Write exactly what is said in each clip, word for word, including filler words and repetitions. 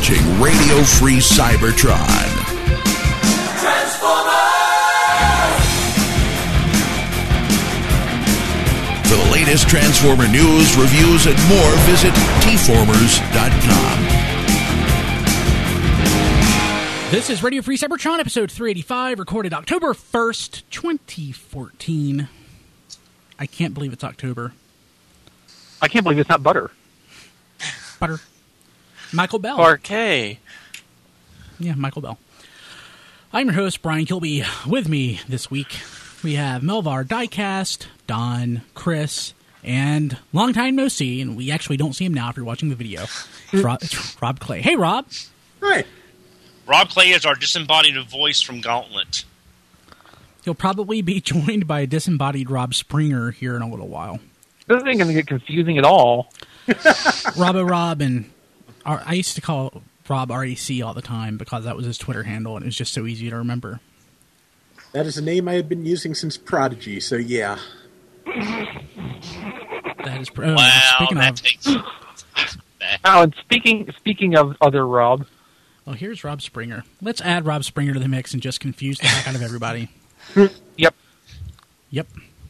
watching Radio Free Cybertron. For the latest Transformer news, reviews, and more, visit T formers dot com. This is Radio Free Cybertron, episode three eighty-five, recorded October first, twenty fourteen. I can't believe it's October. I can't believe it's not butter. Butter. Michael Bell. Parquet. Yeah, Michael Bell. I'm your host, Brian Kilby. With me this week, we have Melvar, Diecast, Don, Chris, and long time no see, and we actually don't see him now if you're watching the video. It's Rob, it's Rob Clay. Hey, Rob. Hi. Rob Clay is our disembodied voice from Gauntlet. He'll probably be joined by a disembodied Rob Springer here in a little while. This ain't going to get confusing at all. Robbo Rob, and R- I used to call Rob R A C all the time because that was his Twitter handle, and it was just so easy to remember. That is a name I have been using since Prodigy, so yeah. That is oh, Wow, speaking that of, takes... Oh, and speaking speaking of other Rob, well, here's Rob Springer. Let's add Rob Springer to the mix and just confuse the heck out of everybody. Yep. Yep.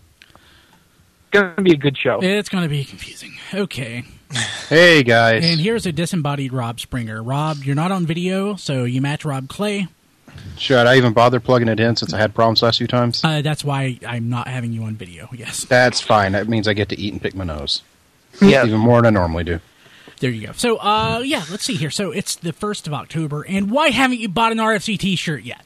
Going to be a good show. It's going to be confusing. Okay. Hey, guys. And here's a disembodied Rob Springer. Rob, you're not on video, so you match Rob Clay. Should I even bother plugging it in since I had problems last few times? Uh, that's why I'm not having you on video, yes. That's fine. That means I get to eat and pick my nose. Yeah. Even more than I normally do. There you go. So, uh, yeah, let's see here. So it's the first of October, and why haven't you bought an R F C t-shirt yet?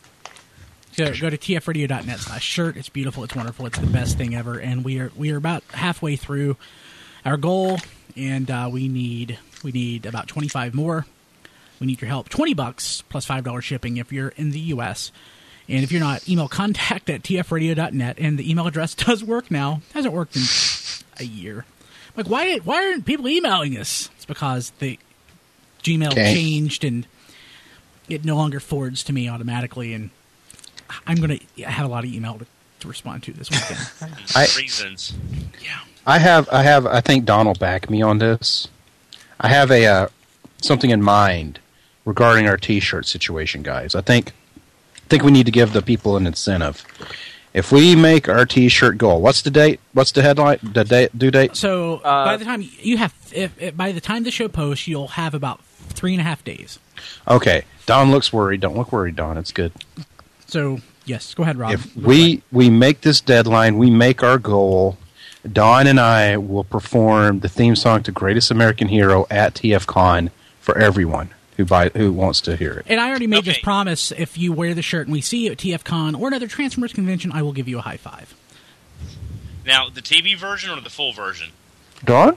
So go to T F radio dot net slash shirt. It's beautiful. It's wonderful. It's the best thing ever. And we are we are about halfway through our goal, and uh, we need we need about twenty-five more. We need your help. twenty bucks plus five dollars shipping if you're in the U S. And if you're not, email contact at T F radio dot net. And the email address does work now. It hasn't worked in a year. Like, why why aren't people emailing us? It's because the Gmail okay. changed, and it no longer forwards to me automatically, and I'm going to have a lot of email to, to respond to this weekend. I, Reasons. Yeah. I have, I have, I think Don will back me on this. I have a uh, something in mind regarding our T-shirt situation, guys. I think, I think we need to give the people an incentive. If we make our T-shirt goal, what's the date? What's the headline? The date, due date? So Uh, by the time you have, if, if, by the time the show posts, you'll have about three and a half days. Okay. Don looks worried. Don't look worried, Don. It's good. So yes, go ahead, Rob. If we, we make this deadline, we make our goal, Don and I will perform the theme song to Greatest American Hero at T F Con for everyone who buy, who wants to hear it. And I already made Okay. this promise: if you wear the shirt and we see you at T F Con or another Transformers convention, I will give you a high five. Now, the T V version or the full version? Don?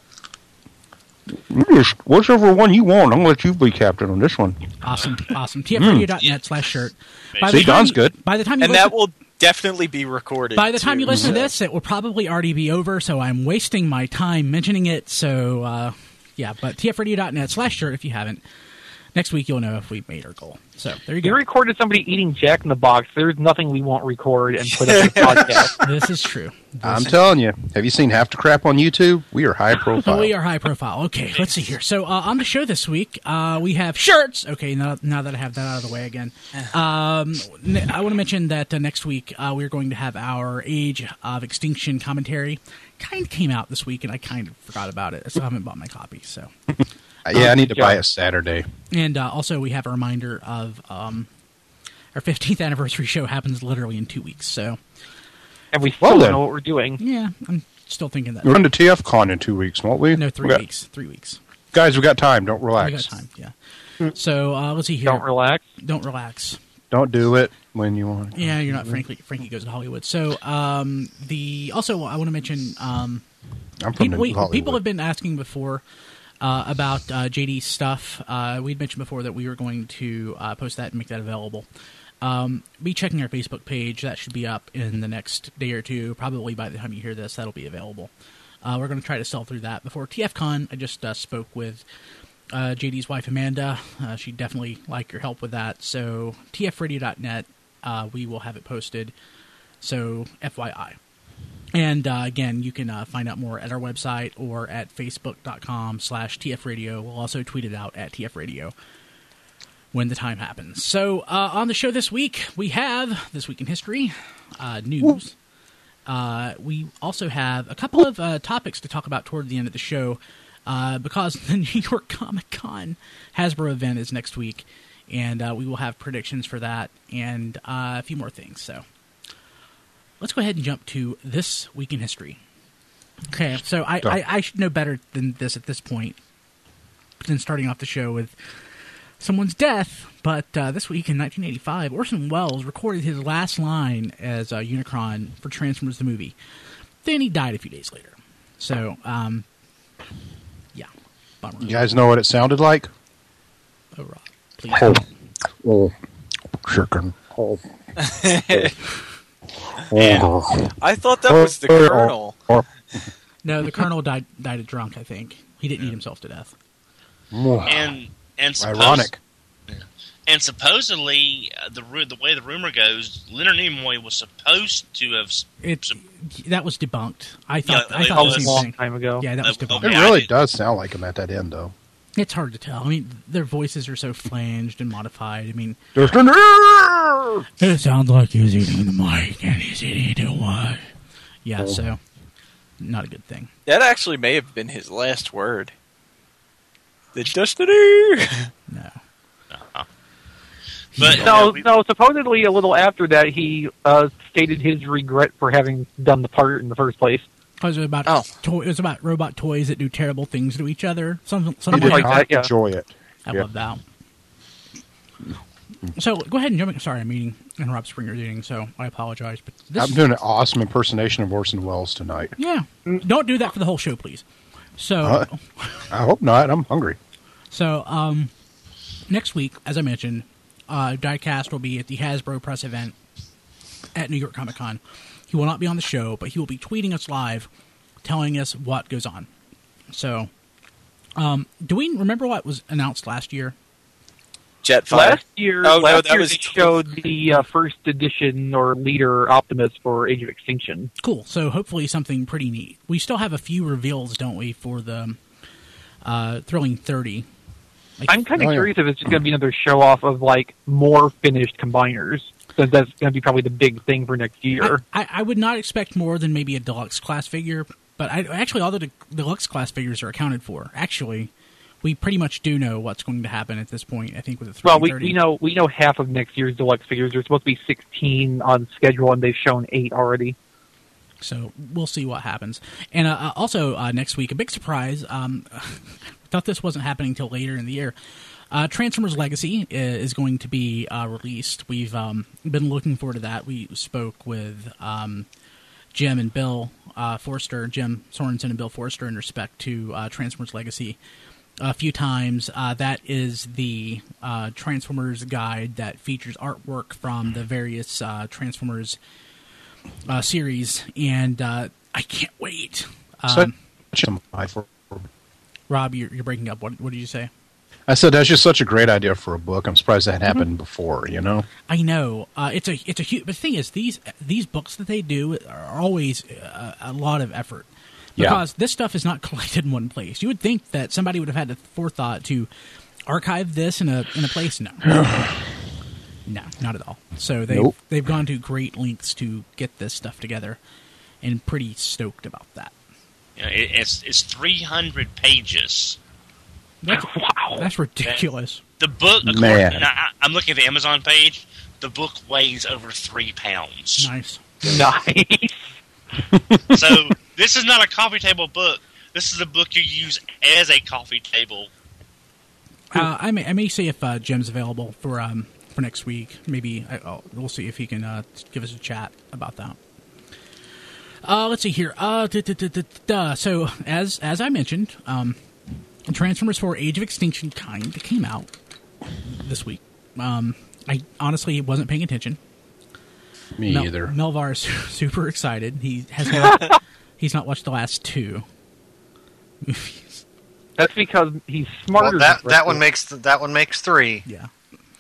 Just whichever one you want. I'm going to let you be captain on this one. Awesome, awesome. T F radio dot net slash shirt. By the See, time- Don's good. By the time you And listen, that will definitely be recorded. by the time too, you listen to so. this, it will probably already be over. So I'm wasting my time mentioning it. So uh, yeah, but T F radio dot net slash shirt if you haven't. Next week you'll know if we made our goal. So there you you go. recorded somebody eating Jack in the Box. There's nothing we won't record and put up in the podcast. This is true. This I'm is- telling you. Have you seen Half the Crap on YouTube? We are high profile. Oh, we are high profile. Okay, let's see here. So uh, on the show this week, uh, we have shirts. Okay, now, now that I have that out of the way again, um, n- I want to mention that uh, next week uh, we're going to have our Age of Extinction commentary. Kind of came out this week, and I kind of forgot about it. I still haven't bought my copy. So, yeah, I need to Yeah. buy it Saturday. and uh, also we have a reminder of um, our fifteenth anniversary show happens literally in two weeks. So, And we Well still then. don't know what we're doing. yeah, I'm still thinking that. We're going to T F Con in two weeks, won't we? No, three We got- weeks. Three weeks. Guys, we got time. Don't relax. We got time. Yeah. So uh, let's see here. Don't relax. Don't relax. Don't do it when you want. Yeah, you're not Frankie. Frankie Goes to Hollywood. So, um, the also I want to mention um, I'm from people, we, Hollywood. people have been asking before uh, about uh, J D's stuff. Uh, we'd mentioned before that we were going to uh, post that and make that available. Um, be checking our Facebook page. That should be up in the next day or two. Probably by the time you hear this, that'll be available. Uh, we're going to try to sell through that before T F Con. I just uh, spoke with uh, J D's wife, Amanda. Uh, she'd definitely like your help with that. So T F radio dot net, uh, we will have it posted. So F Y I. And uh, again, you can uh, find out more at our website or at facebook.com slash tfradio. We'll also tweet it out at tfradio when the time happens. So uh, on the show this week, we have This Week in History, uh, news. Uh, we also have a couple of uh, topics to talk about toward the end of the show uh, because the New York Comic Con Hasbro event is next week, and uh, we will have predictions for that and uh, a few more things. So let's go ahead and jump to This Week in History. Okay, so I, I, I should know better than this at this point than starting off the show with someone's death, but uh, this week in nineteen eighty-five, Orson Welles recorded his last line as uh, Unicron for Transformers the movie. Then he died a few days later. So, um, yeah, bummer. You guys know what it sounded like? Oh, Rob, please. Oh, oh, chicken. Oh. And I thought that was the Colonel. No, the Colonel died died of drunk, I think. He didn't eat himself to death. And and suppose, ironic. And supposedly, uh, the ru- the way the rumor goes, Leonard Nimoy was supposed to have. It sup- that was debunked. I thought Yeah, I it thought was the a same long thing. time ago. Yeah, that was Uh, debunked. It Yeah, I really did- does sound like him at that end, though. It's hard to tell. I mean, their voices are so flanged and modified. I mean, Oh, it sounds like he's eating the mic and he's eating the what? Yeah, so not a good thing. That actually may have been his last word. The destiny. No. But No, uh, we- no. Supposedly, a little after that, he uh, stated his regret for having done the part in the first place. Because it was about Oh. to- it was about robot toys that do terrible things to each other. Something, He something did like like not that. that, yeah. enjoy it. I Yeah. love that. So go ahead and jump in. Sorry, I'm eating, and Rob Springer's eating, so I apologize. But this, I'm doing an awesome impersonation of Orson Welles tonight. yeah, don't do that for the whole show, please. So, Uh, I hope not. I'm hungry. so um, next week, as I mentioned, uh, Diecast will be at the Hasbro press event at New York Comic Con. He will not be on the show, but he will be tweeting us live, telling us what goes on. So, um, do we remember what was announced last year? Jetfire. Last year, Oh, no, last that year was- they showed the uh, first edition or leader Optimus for Age of Extinction. Cool. So hopefully something pretty neat. We still have a few reveals, don't we, for the uh, Thrilling thirty? Like, I'm kind of Oh, yeah. curious if it's just going to be another show off of like more finished combiners. So that's going to be probably the big thing for next year. I, I, I would not expect more than maybe a deluxe class figure, but I, actually all the de- deluxe class figures are accounted for. Actually, we pretty much do know what's going to happen at this point, I think, with the Well, Thrilling we, thirty. we know we know half of next year's deluxe figures. There's supposed to be sixteen on schedule, and they've shown eight already. So we'll see what happens. And uh, uh, also uh, next week, a big surprise. Um, thought this wasn't happening until later in the year. Uh, Transformers Legacy is going to be uh, released. We've um, been looking forward to that. We spoke with um, Jim and Bill uh, Forster, Jim Sorensen and Bill Forster, in respect to uh, Transformers Legacy a few times. Uh, that is the uh, Transformers guide that features artwork from the various uh, Transformers uh, series, and uh, I can't wait. Um, Such a my for- Rob, you're, you're breaking up. What, what did you say? I said that's just such a great idea for a book. I'm surprised that happened before. You know. I know uh, it's a it's a huge. But the thing is, these these books that they do are always a, a lot of effort Yeah. because this stuff is not collected in one place. You would think that somebody would have had the forethought to archive this in a in a place. No, no, not at all. So they Nope. they've gone to great lengths to get this stuff together, and pretty stoked about that. you know, it, it's it's three hundred pages. That's, Wow. that's ridiculous. The book, according, Man. now, I, I'm looking at the Amazon page. The book weighs over three pounds. Nice. Nice. So this is not a coffee table book. This is a book you use as a coffee table. Uh, I may I may see if uh, Jim's available for um for next week. Maybe I, I'll, we'll see if he can uh, give us a chat about that. Uh, let's see here. Uh, duh, duh, duh, duh, duh. So as as I mentioned, um, Transformers four: Age of Extinction kind of came out this week. Um, I honestly wasn't paying attention. Me Mel- either. Melvar is super excited. He has not, he's not watched the last two movies. That's because he's smarter. Well, that than that one Brett. makes th- that one makes three. Yeah.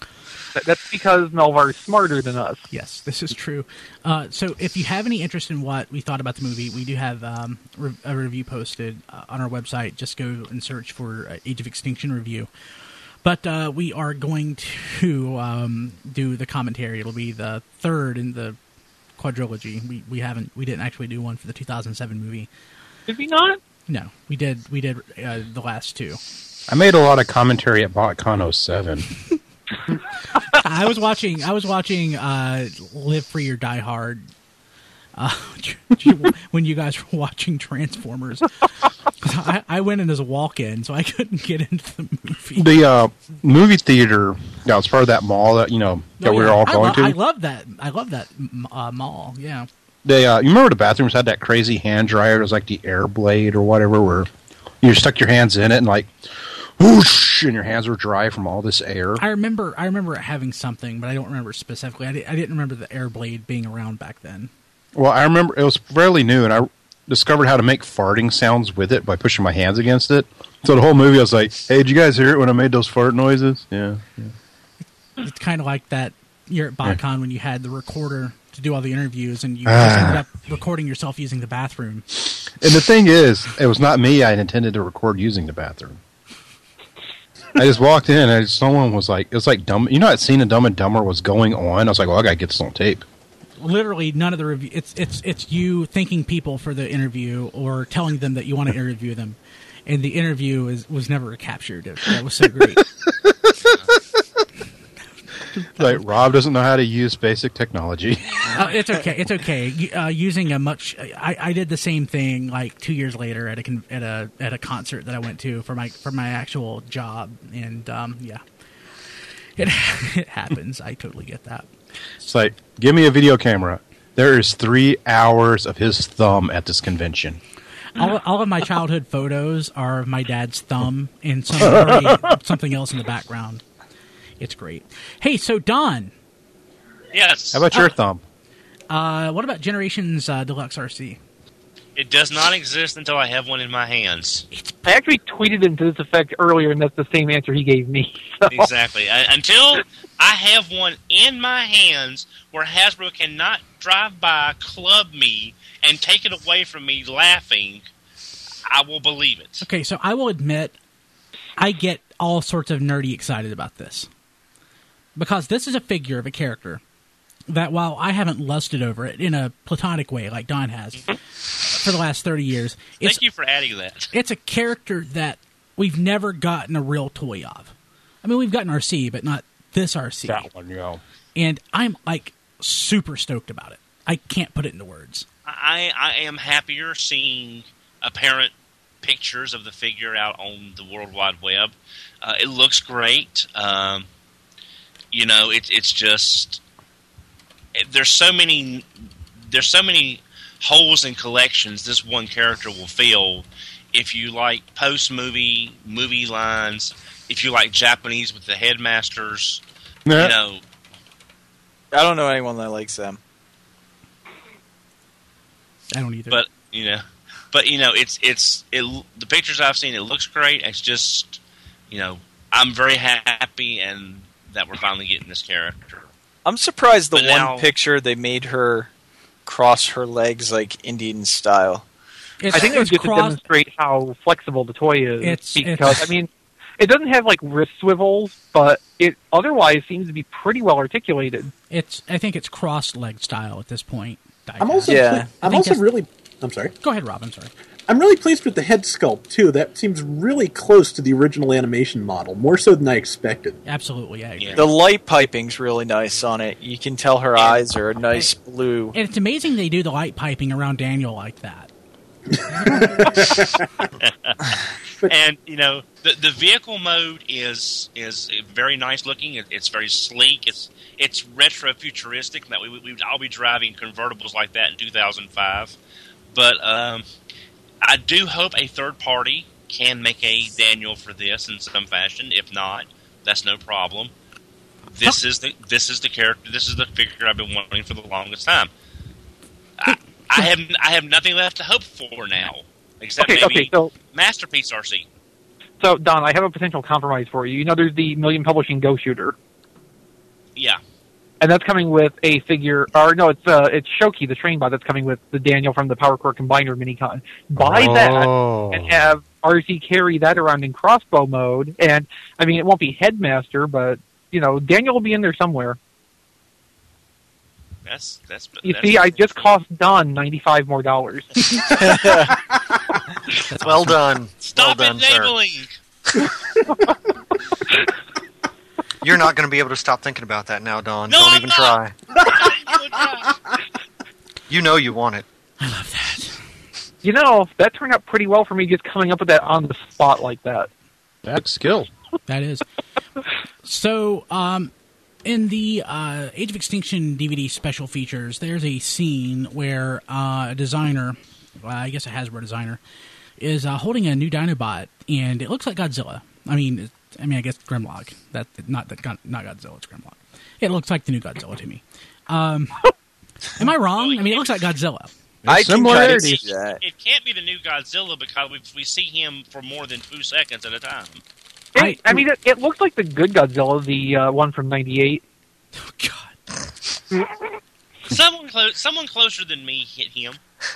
That- That's because Melvar is smarter than us. Yes, this is true. Uh, so, if you have any interest in what we thought about the movie, we do have um, re- a review posted uh, on our website. Just go and search for uh, Age of Extinction review. But uh, we are going to um, do the commentary. It'll be the third in the quadrilogy. We we haven't we didn't actually do one for the two thousand seven movie. Did we not? No, we did. We did uh, the last two. I made a lot of commentary at BotCon oh seven. I was watching. I was watching uh, Live Free or Die Hard uh, when you guys were watching Transformers. I, I went in as a walk-in, so I couldn't get into the movie. The uh, movie theater that was part of that mall that you know that Oh, we were yeah. all I going lo- to. I love that. I love that uh, mall. Yeah. They, uh, you remember the bathrooms had that crazy hand dryer? It was like the air blade or whatever, where you stuck your hands in it and like, whoosh, and your hands were dry from all this air. I remember. I remember it having something, but I don't remember specifically. I, di- I didn't remember the air blade being around back then. Well, I remember it was fairly new, and I discovered how to make farting sounds with it by pushing my hands against it. So the whole movie, I was like, "Hey, did you guys hear it when I made those fart noises?" Yeah. yeah. It's kind of like that. You're at BotCon when you had the recorder to do all the interviews, and you Ah. just ended up recording yourself using the bathroom. And the thing is, it was not me. I intended to record using the bathroom. I just walked in, and someone was like, "It was like dumb." You know, that scene in Dumb and Dumber was going on. I was like, "Well, I gotta get this on tape." Literally, none of the review. It's it's it's you thanking people for the interview or telling them that you want to interview them, and the interview is was never captured. It, that was so great. Like, Rob doesn't know how to use basic technology. Uh, it's okay. It's okay. Uh, using a much, I, I did the same thing like two years later at a con- at a at a concert that I went to for my for my actual job, and um, yeah, it it happens. I totally get that. It's like, give me a video camera. There is three hours of his thumb at this convention. All, all of my childhood photos are of my dad's thumb and some very, something else in the background. It's great. Hey, so Don, Yes. How about your Uh, thumb? uh, what about Generations uh, Deluxe R C? It does not exist until I have one in my hands. I actually tweeted it to this effect earlier, and that's the same answer he gave me. So. Exactly. I, until I have one in my hands where Hasbro cannot drive by, club me, and take it away from me laughing, I will believe it. Okay, so I will admit, I get all sorts of nerdy excited about this. Because this is a figure of a character that, while I haven't lusted over it in a platonic way like Don has for the last thirty years, it's, Thank you for adding that. it's a character that we've never gotten a real toy of. I mean, we've gotten R C, but not this R C. That one, yeah. And I'm, like, super stoked about it. I can't put it into words. I, I am happier seeing apparent pictures of the figure out on the World Wide Web. Uh, it looks great. Um, you know, it, it's just there's so many there's so many holes in collections this one character will fill. If you like post movie movie lines, if you like Japanese with the headmasters, Yeah. you know, I don't know anyone that likes them. I don't either. but you know, but you know, it's it's it. The pictures I've seen, it looks great. It's just, you know, I'm very happy and that we're finally getting this character. I'm surprised the But one now- picture they made her cross her legs like Indian style. It's, I think it was it's just to cross- demonstrate how flexible the toy is. It's- because it's- I mean, it doesn't have like wrist swivels, but it otherwise seems to be pretty well articulated. It's. I think it's cross-leg style at this point. I'm also, Yeah. ple- I I'm think also that's- really, I'm sorry. Go ahead, Rob. I'm sorry. I'm really pleased with the head sculpt too. That seems really close to the original animation model, more so than I expected. Absolutely, I agree. Yeah. The light piping's really nice on it. You can tell her eyes are a nice blue. And it's amazing they do the light piping around Daniel like that. And you know, the the vehicle mode is is very nice looking. It, it's very sleek. It's it's retro futuristic. That we we would all be driving convertibles like that in two thousand five. But um, I do hope a third party can make a Daniel for this in some fashion. If not, that's no problem. This is the this is the character. This is the figure I've been wanting for the longest time. I, I have I have nothing left to hope for now, except Okay, maybe okay, so Masterpiece R C. so Don, I have a potential compromise for you. You know, there's the Million Publishing Go Shooter. Yeah. And that's coming with a figure, or no, it's uh, it's Shoki, the train bot, that's coming with the Daniel from the Power Core Combiner Minicon. Buy Oh. that and have R C carry that around in crossbow mode. And, I mean, it won't be Headmaster, but, you know, Daniel will be in there somewhere. That's that's. You that's, see, I just cost Don ninety-five more dollars. Well done. Stop well done, enabling. sir. You're not going to be able to stop thinking about that now, Don. No, Don't I'm even not. try. You know you want it. I love that. You know, that turned out pretty well for me just coming up with that on the spot like that. That's skill. That is. So, um, in the uh, Age of Extinction D V D special features, there's a scene where uh, a designer, well, I guess a Hasbro designer, is uh, holding a new Dinobot, and it looks like Godzilla. I mean, it, I mean, I guess Grimlock. That not that not Godzilla. It's Grimlock. It looks like the new Godzilla to me. Um, am I wrong? I mean, it looks like Godzilla. I can kind of similarities. see that. It can't be the new Godzilla because we we see him for more than two seconds at a time. It, I- I mean, it, it looks like the good Godzilla, the uh, one from ninety-eight. Oh, God. Someone clo- someone closer than me hit him.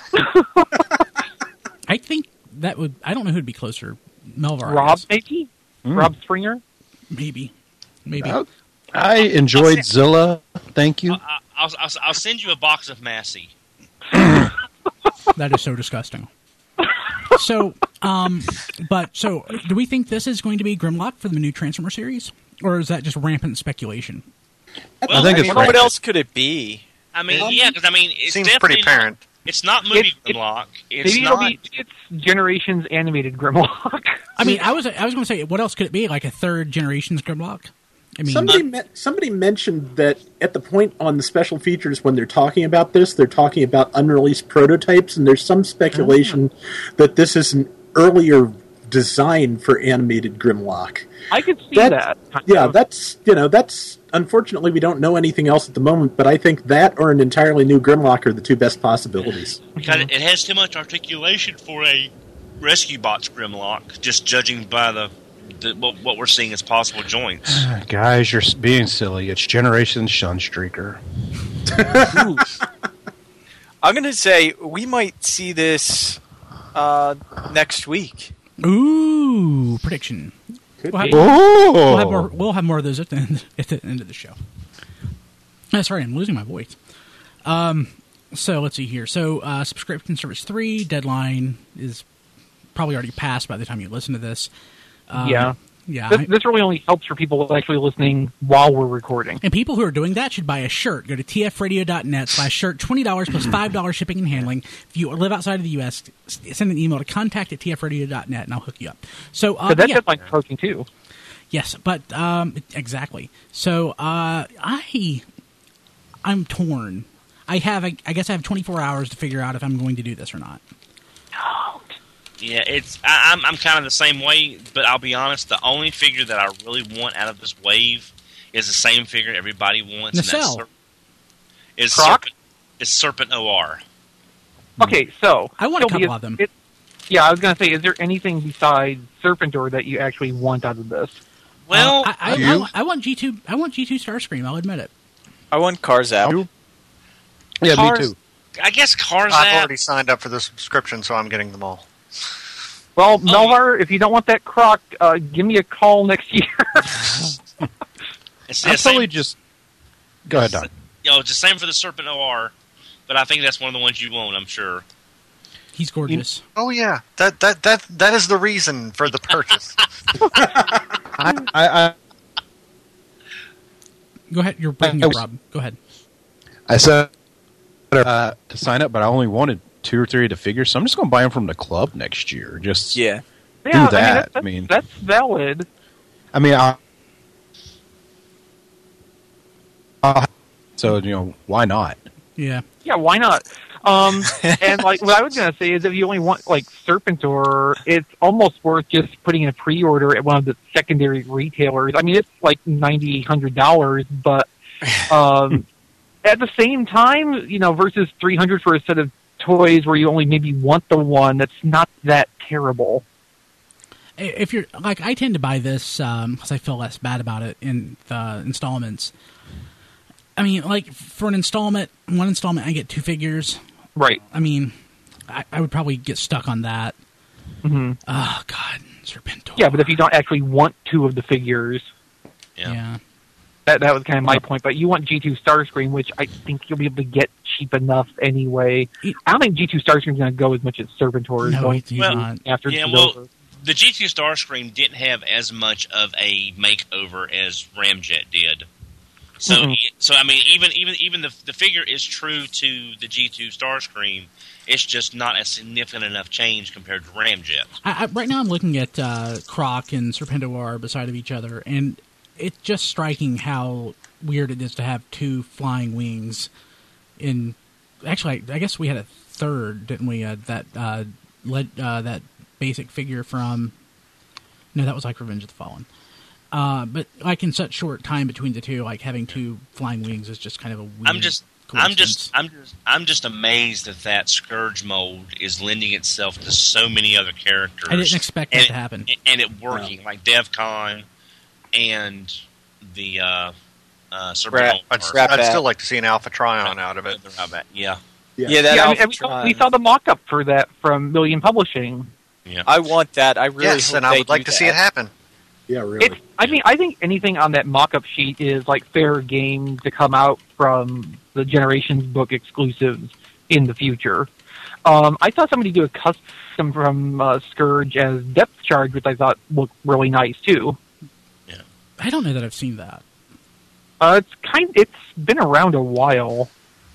I think that would. I don't know who'd be closer. Melvar. I Rob, guess. maybe? Mm. Rob Springer? Maybe. Maybe. I, I enjoyed Zilla. Thank you. I, I'll, I'll I'll send you a box of Massey. That is so disgusting. So, um, but so, do we think this is going to be Grimlock for the new Transformer series, or is that just rampant speculation? Well, I think I it's mean, right. what else could it be? I mean, yeah, because I mean, it's Seems definitely pretty apparent. Not, it's not movie It's- it's- Grimlock. It's Maybe not. it'll be it's Generations animated Grimlock. I mean, I was I was going to say, what else could it be? Like a third generation's Grimlock? I mean, Somebody me- somebody mentioned that at the point on the special features when they're talking about this, they're talking about unreleased prototypes, and there's some speculation that this is an earlier design for animated Grimlock. I could see That- that. kind Yeah, of. that's you know that's unfortunately we don't know anything else at the moment, but I think that or an entirely new Grimlock are the two best possibilities. Because it, it has too much articulation for a Rescue Bots Grimlock, just judging by the, the what, what we're seeing as possible joints. Guys, you're being silly. It's Generation Sunstreaker. I'm going to say we might see this uh, next week. ooh, prediction. Could We'll have, be. Oh, we'll have more. We'll have more of those at the end, at the end of the show. Oh, sorry, I'm losing my voice. Um, so let's see here. So uh, subscription service three deadline is probably already passed by the time you listen to this. Um, Yeah. yeah. This, I- this really only helps for people actually listening while we're recording. And people who are doing that should buy a shirt. Go to tfradio.net slash shirt, twenty dollars plus five dollars shipping and handling. If you live outside of the U S, send an email to contact at tfradio dot net and I'll hook you up. So, uh, But that yeah. deadline's approaching too. Yes, but um, exactly. So uh, I, I'm torn. I have, I, I guess I have twenty-four hours to figure out if I'm going to do this or not. Yeah, it's I, I'm I'm kind of the same way, but I'll be honest. The only figure that I really want out of this wave is the same figure everybody wants. And that's Nacelle. Serp- is Croc? Serpent, is Serpent O R. Okay, so I want a Sylvie, couple is- of them. it- yeah, I was going to say, is there anything besides Serpentor that you actually want out of this? Well, Uh, I, I, you? I, I want G two. I want G two Starscream. I'll admit it. I want Cars out. You? Yeah, Cars- me too. I guess Cars I've out. already signed up for the subscription, so I'm getting them all. Well, Melvar, if you don't want that Croc, uh, give me a call next year. It's the I'm same, probably just. Go ahead, Don. you know, it's the same for the Serpent O R, but I think that's one of the ones you want. I'm sure. He's gorgeous. Oh yeah, that that that that is the reason for the purchase. I, I, Go ahead. You're breaking I up, was- Rob. Go ahead. I said uh, to sign up, but I only wanted two or three of the figures, so I'm just going to buy them from the club next year. Just Yeah. Yeah, that. I I mean- mean, that's, that's valid. I mean, I, I'll- so you know, why not? Yeah. Yeah, why not? Um, and like what I was gonna say is, if you only want like Serpentor, it's almost worth just putting in a pre-order at one of the secondary retailers. I mean, it's like ninety, hundred dollars, but um, at the same time, you know, versus three hundred for a set of toys where you only maybe want the one, that's not that terrible. If you're like, I tend to buy this because I feel less bad about it in the installments. I mean, like, for an installment, one installment, I get two figures. Right. I mean, I, I would probably get stuck on that. Mm-hmm. Oh, God. Serpentor. Yeah, but if you don't actually want two of the figures, Yeah. Yeah. that that was kind of my point. But you want G two Starscream, which I think you'll be able to get cheap enough anyway. I don't think G two Starscream's going to go as much as Serpentor is No, going he's to Well, not. after Yeah, it's well, over. the G two Starscream didn't have as much of a makeover as Ramjet did. So, Mhm. so I mean, even even even the the figure is true to the G two Starscream. It's just not a significant enough change compared to Ramjet. I, I, right now I'm looking at uh, Croc and Serpentor beside of each other, and it's just striking how weird it is to have two flying wings. In actually, I, I guess we had a third, didn't we? Uh, that uh, led uh, that basic figure from. No, that was like Revenge of the Fallen. Uh, but like in such short time between the two, like having two flying wings is just kind of a weird. I'm just, I'm coincidence. just, I'm just, I'm just amazed that that Scourge mold is lending itself to so many other characters. I didn't expect that and to happen. it, and it working like DevCon and the uh, uh, Serpentor. I'd, Rat I'd Bat. still like to see an Alpha Trion out of it. Yeah, Yeah. Yeah, that Yeah, I mean, and we, Alphatron. saw, we saw the mock-up for that from Million Publishing. yeah. I want that. I really Yes, hope and I they would like do to see that. it happen. Yeah, really. It's, I mean, I think anything on that mock-up sheet is like fair game to come out from the Generations book exclusives in the future. Um, I saw somebody do a custom from uh, Scourge as Depth Charge, which I thought looked really nice too. I don't know that I've seen that. Uh, it's kind. It's been around a while.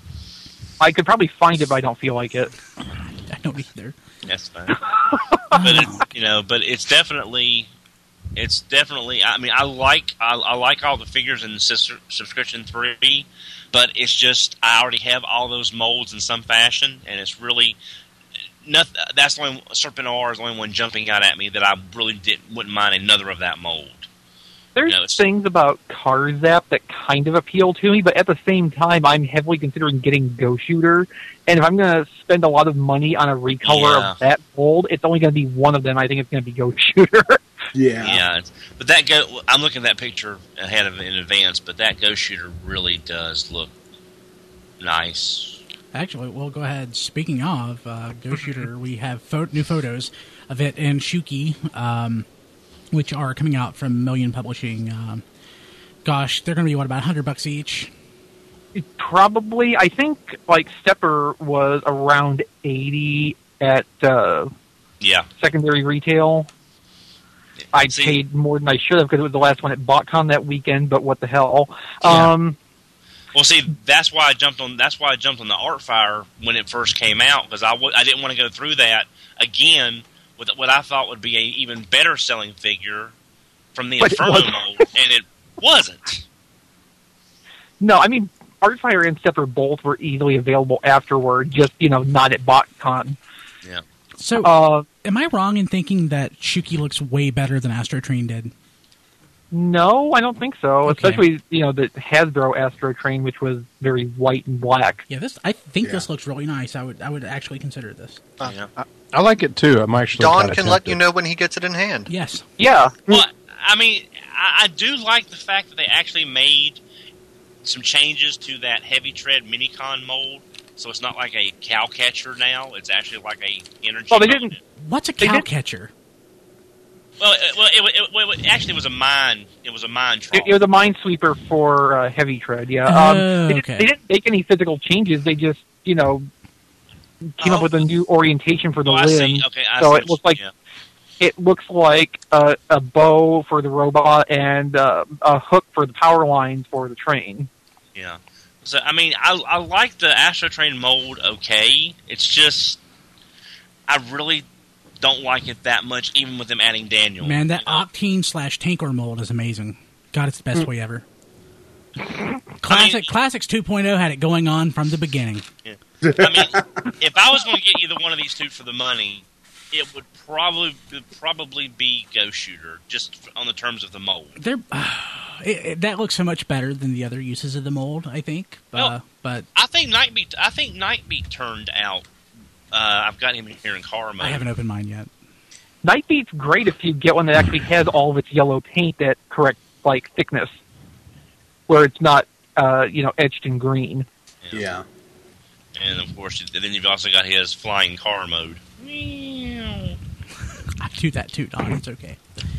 I could probably find it, but I don't feel like it. I don't either. That's fine. but it, you know, but it's definitely, it's definitely. I mean, I like I, I like all the figures in the sus- subscription three, but it's just I already have all those molds in some fashion, and it's really nothing. That's the only Serpentor is the only one jumping out at me that I really didn't wouldn't mind another of that mold. There's No, it's- things about Carzap that kind of appeal to me, but at the same time, I'm heavily considering getting Ghost Shooter. And if I'm going to spend a lot of money on a recolor Yeah. of that mold, it's only going to be one of them. I think it's going to be Ghost Shooter. yeah. Yeah, it's, but that go. I'm looking at that picture ahead of in advance, but that Ghost Shooter really does look nice. Actually, we'll go ahead. Speaking of uh, Ghost Shooter, we have pho- new photos of it and Shuki, um, which are coming out from Million Publishing. Um, gosh, they're going to be, what, about one hundred bucks each? Probably, I think, like, Stepper was around eighty at uh, Yeah. secondary retail. I See- paid more than I should have because it was the last one at BotCon that weekend, but what the hell. Yeah. Um, Well, see, that's why I jumped on. That's why I jumped on the Artfire when it first came out because I w- I didn't want to go through that again with what I thought would be a even better selling figure from the But it Inferno wasn't. mold, and it wasn't. no, I mean, Artfire and Stepper both were easily available afterward, just, you know, not at BotCon. Yeah. So, Uh, am I wrong in thinking that Shuki looks way better than Astrotrain did? No, I don't think so. Okay. Especially, you know, the Hasbro Astro Train, which was very white and black. Yeah, this I think Yeah. this looks really nice. I would I would actually consider this. yeah. I like it too. I'm actually Don kinda can let tempted. you know when he gets it in hand. Yes. Yeah. Well, I mean, I, I do like the fact that they actually made some changes to that heavy tread minicon mold, so it's not like a cow catcher now. It's actually like a energy. Well, they mold. didn't. What's a They cow did- catcher? Well, it, well, it, it, well, it, actually, it was a mine. It was a mine It, troll. it was a minesweeper for uh, heavy tread, yeah. Oh, um, they, okay. didn't, they didn't make any physical changes. They just, you know, came Oh. up with a new orientation for the Oh, I limb. see. Okay, I so see it what looks you- like yeah. it looks like a, a bow for the robot and uh, a hook for the power lines for the train. Yeah. So I mean, I I like the Astro Train mold. Okay, it's just I really don't like it that much, even with them adding Daniel. Man, that you know? Octane slash Tankor mold is amazing. God, it's the best way ever. I Classic mean- Classics two point oh had it going on from the beginning. I mean, if I was going to get either one of these two for the money, it would probably would probably be Ghost Shooter, just on the terms of the mold. They're it, it- that looks so much better than the other uses of the mold. I think, uh, Well- but I think Nightbeat. I think Nightbeat turned out. Uh, I've got him here in car mode. I haven't opened mine yet. Nightbeat's great if you get one that actually has all of its yellow paint at correct like thickness, where it's not uh, you know, etched in green. Yeah. And of course, then you've also got his flying car mode. I do that too, Don. It's okay.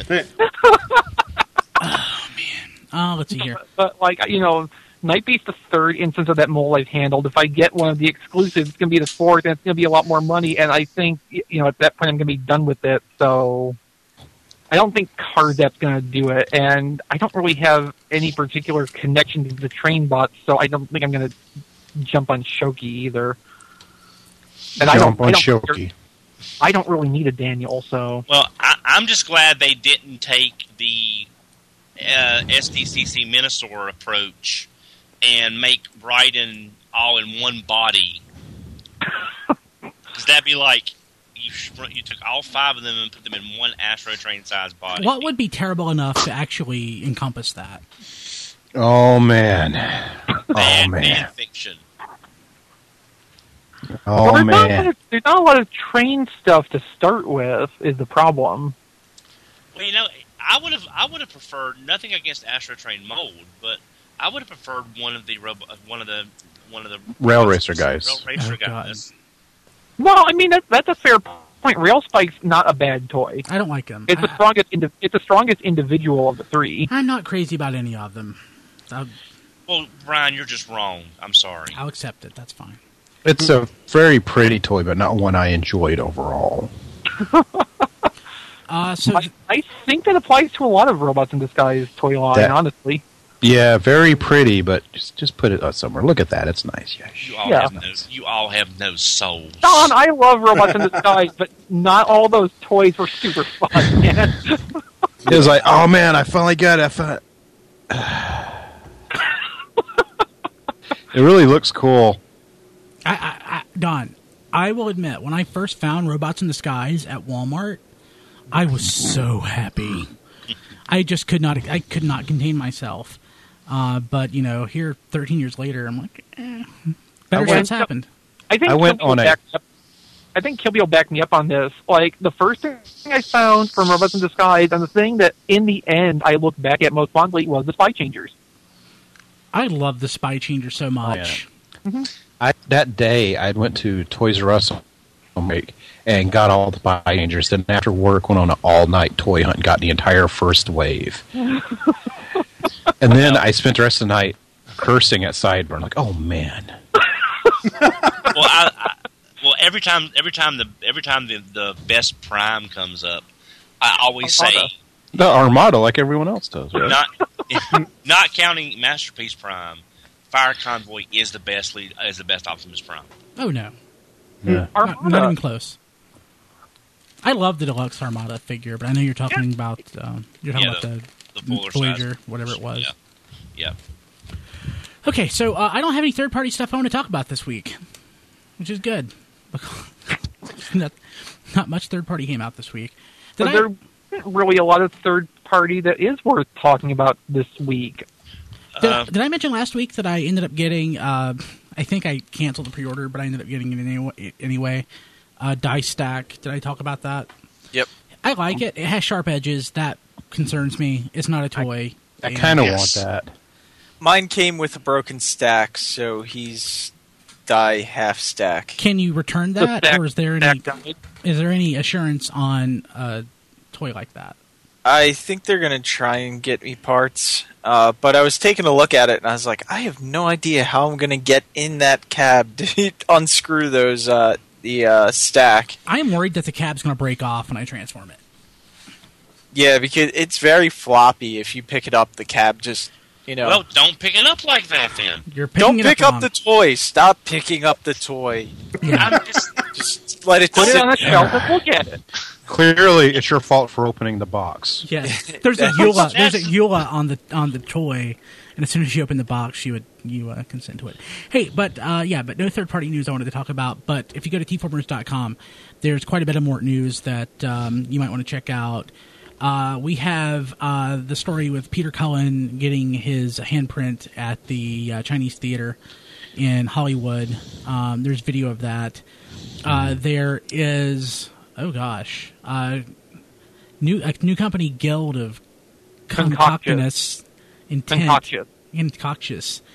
Oh man. Oh, let's see here. But like you know, Night Beast the third instance of that mole I've handled. If I get one of the exclusives, it's going to be the fourth, and it's going to be a lot more money. And I think you know at that point I'm going to be done with it. So I don't think Cardep's going to do it, and I don't really have any particular connection to the train bots, so I don't think I'm going to jump on Shoki either. And I Jump don't, on I don't, Shoki. I don't really need a Daniel, so Well, I, I'm just glad they didn't take the uh, S D C C Minosaur approach and make Raiden all in one body. Because that'd be like you, you took all five of them and put them in one Astro Train sized body. What would be terrible enough to actually encompass that? Oh man. Oh Bad man. fan fiction. Oh well, there's, not a lot man. of, there's not a lot of train stuff to start with. Is the problem? Well, you know, I would have I would have preferred nothing against Astro Train mold, but I would have preferred one of the robo, one of the one of the Rail Racer guys. Rail Racer Oh, God. guys. Well, I mean that, that's a fair point. Rail Spike's not a bad toy. I don't like them. It's the I, strongest. Indi- it's the strongest individual of the three. I'm not crazy about any of them. I'll, Well, Brian, you're just wrong. I'm sorry. I'll accept it. That's fine. It's a very pretty toy, but not one I enjoyed overall. Uh, so I, I think that applies to a lot of Robots in Disguise toy line. That- honestly, Yeah, very pretty, but just just put it uh, somewhere. Look at that; it's nice. Yeah. You all Yeah. have no. You all have no souls. Don, I love Robots in Disguise, but not all those toys were super fun, man. It was like, oh man, I finally got it. I fin- It really looks cool. I, I, I, Don, I will admit, when I first found Robots in Disguise at Walmart, I was so happy. I just could not, I could not contain myself. Uh, but you know, here, thirteen years later, I'm like, eh, better I shit's went- happened. I think I went Kilby will on a- back me up. I think Kilby will back me up on this. Like the first thing I found from Robots in Disguise, and the thing that in the end I look back at most fondly was the Spy Changers. I love the Spy Changer so much. I that day I went to Toys R Us and got all the Spy Changers. Then after work, went on an all-night toy hunt, and got the entire first wave. And then I spent the rest of the night cursing at Sideburn, like, "Oh man!" well, I, I, well, every time, every time the every time the, the best Prime comes up, I always Armada. say, The Armada, like everyone else does. Right? not not counting Masterpiece Prime, Fire Convoy is the best lead, is the best Optimus Prime. Oh no, Yeah. not, Armada. not even close. I love the deluxe Armada figure, but I know you're talking about uh, you're talking Yeah, about the, The fuller Voyager, size. whatever it was. Yeah, yeah. Okay, so uh, I don't have any third-party stuff I want to talk about this week, which is good. not, not much third-party came out this week. Did But I, there isn't really a lot of third party that is worth talking about this week. did, Uh, did I mention last week that I ended up getting? Uh, I think I canceled the pre-order, but I ended up getting it anyway. anyway. Uh, Dice Stack. Did I talk about that? Yep. I like it. It has sharp edges. That concerns me. It's not a toy. I And- kind of Yes. want that. Mine came with a broken stack, so he's die half stack. Can you return The that, stack- or is there any stack died. is there any assurance on a toy like that? I think they're gonna try and get me parts, uh, but I was taking a look at it and I was like, I have no idea how I'm gonna get in that cab to unscrew those uh, the uh, stack. I am worried that the cab's going to break off when I transform it. Yeah, because it's very floppy. If you pick it up, the cab just you know. Well, don't pick it up like that then. You're picking Don't it pick up, up wrong. the toy. Stop picking up the toy. Yeah. I'm just, Just let it Put it sit on a there. shelf and look at it. Clearly, it's your fault for opening the box. Yes, there's a Eula. There's a Eula on the on the toy, and as soon as you open the box, you would you uh, consent to it. Hey, but uh, yeah, but no third party news I wanted to talk about. But if you go to t formers dot com, there's quite a bit of more news that um, you might want to check out. Uh, we have uh, the story with Peter Cullen getting his handprint at the uh, Chinese Theater in Hollywood. Um, there's video of that. Uh, there is, oh gosh, uh, new a new company, Guild of Concoctious. Concoctionous Intent. Concoctious. Incoctious.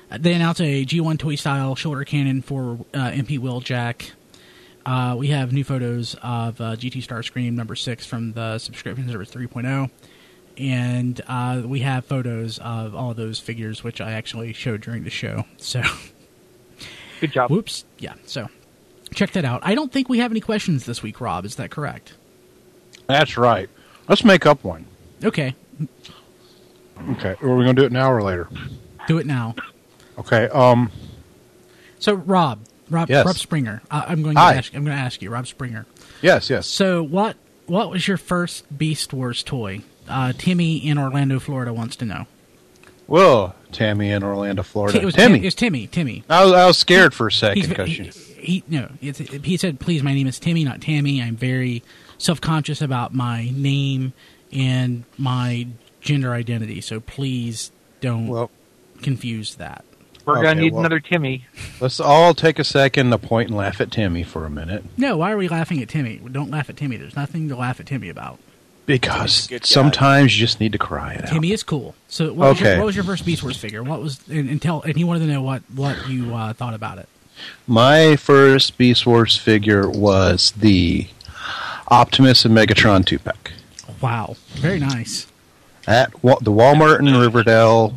They announced a G one toy style shoulder cannon for uh, M P Wheeljack. Uh, we have new photos of uh, G T Starscream number six from the subscription service three point oh. And uh, we have photos of all of those figures, which I actually showed during the show. So, good job. Whoops. Yeah, so check that out. I don't think we have any questions this week, Rob. Is that correct? That's right. Let's make up one. Okay. Okay. Are we going to do it now or later? Do it now. Okay. Um. So, Rob, Rob, Yes. Rob Springer. Uh, I'm going to Hi. ask. I'm going to ask you, Rob Springer. Yes. Yes. So, what what was your first Beast Wars toy? Uh, Timmy in Orlando, Florida wants to know. Well, Tammy in Orlando, Florida. It was Timmy. Tim, it was Timmy. Timmy. I was, I was scared for a second He's, because he, you. he no. It's, he said, "Please, my name is Timmy, not Tammy. I'm very self-conscious about my name and my gender identity. So please don't Well, confuse that." We're Okay, gonna need well- another Timmy. let's all take a second to point and laugh at Timmy for a minute. No, why are we laughing at Timmy? Don't laugh at Timmy. There's nothing to laugh at Timmy about. Because He's a good guy. sometimes you just need to cry it Timmy out. is cool. So, what, was your, Okay. what was your first Beast Wars figure? What was and, and tell? And he wanted to know what what you uh, thought about it. My first Beast Wars figure was the Optimus and Megatron two-pack. Wow, very nice. At Wa- the Walmart in Riverdale,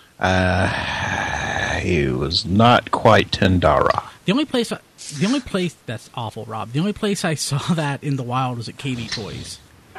uh, it was not quite ten dollars. The only place, the only place that's awful, Rob. The only place I saw that in the wild was at K B Toys.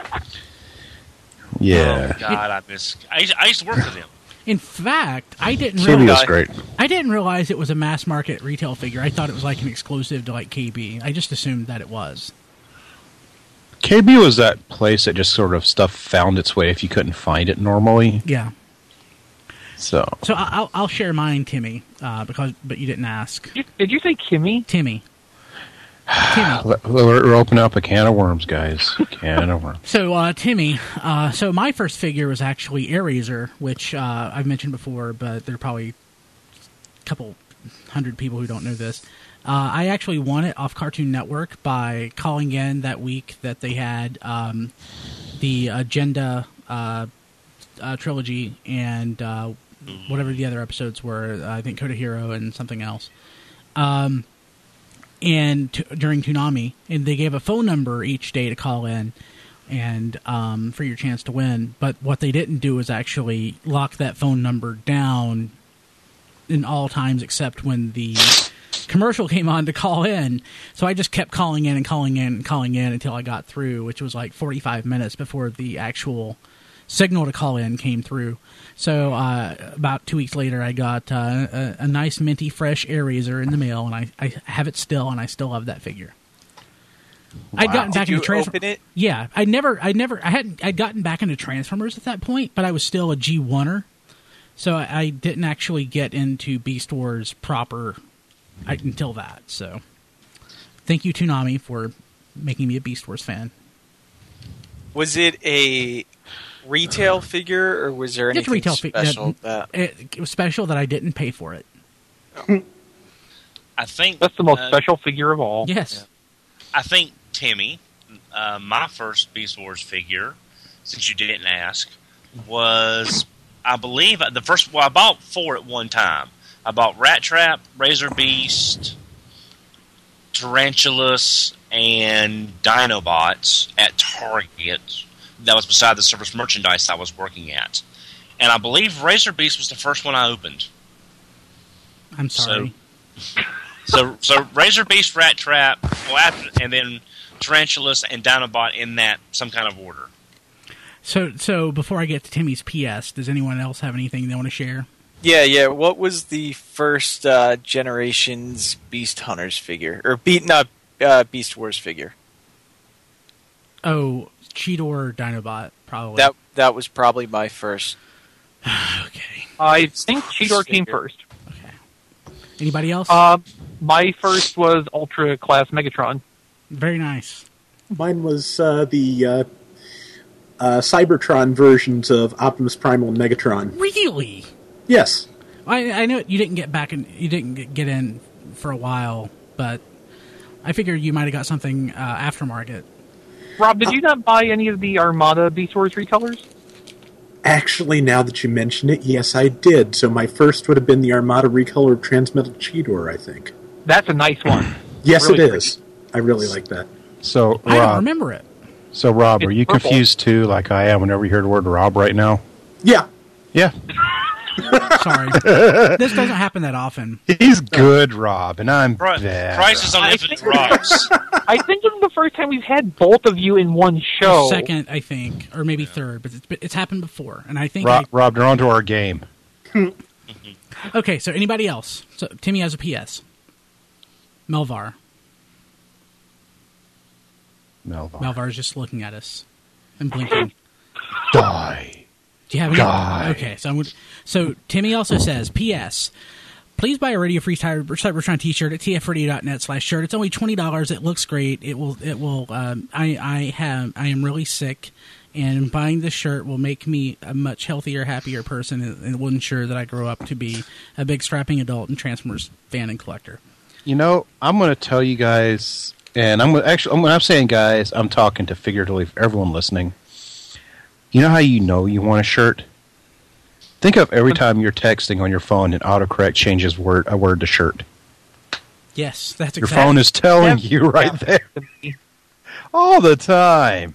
Yeah. Oh God, I miss. I used, I used to work with him. In fact, I didn't K B realize was great. I didn't realize it was a mass market retail figure. I thought it was like an exclusive to like K B. I just assumed that it was. K B was that place that just sort of stuff found its way if you couldn't find it normally. Yeah. So So I- I'll I'll share mine, Timmy, uh, because but you didn't ask. Did you, did you say Kimmy? Timmy. Timmy. let- we're, we're opening up a can of worms, guys. Can of worms. So, uh, Timmy, uh, so my first figure was actually Airraiser, which uh, I've mentioned before, but there are probably a couple hundred people who don't know this. Uh, I actually won it off Cartoon Network by calling in that week that they had um, the Agenda uh, uh, trilogy and uh, whatever the other episodes were. I think Code of Hero and something else. Um, and t- during Toonami, and they gave a phone number each day to call in and um, for your chance to win. But what they didn't do is actually lock that phone number down in all times except when the commercial came on to call in. So I just kept calling in and calling in and calling in until I got through, which was like forty-five minutes before the actual signal to call in came through. So uh, about two weeks later, I got uh, a, a nice minty fresh Airraiser in the mail, and I, I have it still, and I still love that figure. I'd gotten back Did into you Transformers. open it? Yeah, I never, I never, I hadn't, I'd gotten back into Transformers at that point, but I was still a G one-er, so I, I didn't actually get into Beast Wars proper I, until that. So, thank you, Toonami, for making me a Beast Wars fan. Was it a retail figure, or was there It's anything retail fi- special? that- that It, it was special that I didn't pay for it. I think That's the most uh, special figure of all. Yes. I think Timmy, uh, my first Beast Wars figure, since you didn't ask, was I believe the first. Well, I bought four at one time. I bought Rat Trap, Razor Beast, Tarantulas, and Dinobots at Target. That was beside the service merchandise I was working at, and I believe Razor Beast was the first one I opened. I'm sorry. So, so Razor Beast, Rat Trap, well, after, and then Tarantulas and Dinobot in that some kind of order. So, so before I get to Timmy's P S, does anyone else have anything they want to share? Yeah, yeah. What was the first uh, generation's Beast Hunters figure, or beat not uh, Beast Wars figure? Oh, Cheetor or Dinobot, probably. That that was probably my first. Okay. I think Cheetor came first. Anybody else? Uh, my first was Ultra Class Megatron. Very nice. Mine was uh, the uh, uh, Cybertron versions of Optimus Primal and Megatron. Really? Yes. I, I know you didn't get back in. You didn't get- get in for a while, but I figured you might have got something uh, aftermarket. Rob, did you not buy any of the Armada Beast Wars recolors? Actually, now that you mention it, yes, I did. So my first would have been the Armada Recolor Transmetal Cheetor, I think. That's a nice one. Yes, really it is. I really like that. So, I don't Rob, remember it. so Rob, It's are you purple. confused too, like I am, whenever you hear the word Rob right now? Yeah. Yeah, Sorry. This doesn't happen that often. he's good, Rob, and I'm Pri- bad. Prices on I infinite think- drops. I think this is the first time we've had both of you in one show. Second, I think, or maybe third, but it's, it's happened before, and I think. Rob, I, Rob, they're onto our game. okay, so anybody else? So Timmy has a P S. Melvar. Melvar. Melvar's just looking at us and blinking. Die. Do you have any? Die. Okay, so I'm gonna, so Timmy also says, P S. Please buy a Radio Free Cybertron T-shirt at t f radio dot net slash shirt. It's only twenty dollars. It looks great. It will. It will. Um, I. I have. I am really sick, and buying this shirt will make me a much healthier, happier person, and it will ensure that I grow up to be a big, strapping adult and Transformers fan and collector. You know, I'm going to tell you guys, and I'm gonna, actually when I'm saying guys, I'm talking to figuratively for everyone listening. You know how you know you want a shirt? Think of every time you're texting on your phone and autocorrect changes word a word to shirt. Yes, that's Your exactly. phone is telling Yep. you right there all the time.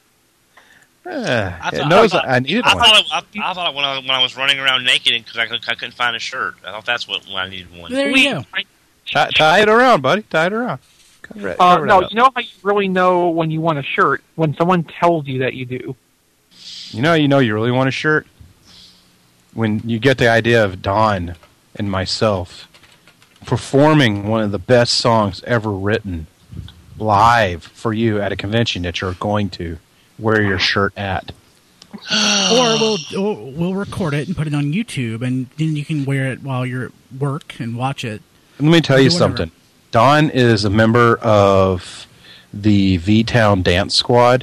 Uh, I it thought- knows I thought- I needed I one. thought, it, I, I thought it when I, when I was running around naked because I, could- I couldn't find a shirt. I thought that's what when I needed one. There you go. Tie, tie it around, buddy. Tie it around. Cover it, Uh, cover it no, up. you know how you really know when you want a shirt? When someone tells you that you do. You know, you know, you really want a shirt when you get the idea of Don and myself performing one of the best songs ever written live for you at a convention that you're going to wear your shirt at. Or we'll or we'll record it and put it on YouTube, and then you can wear it while you're at work and watch it. Let me tell you Do whatever. something. Don is a member of the V-Town Dance Squad,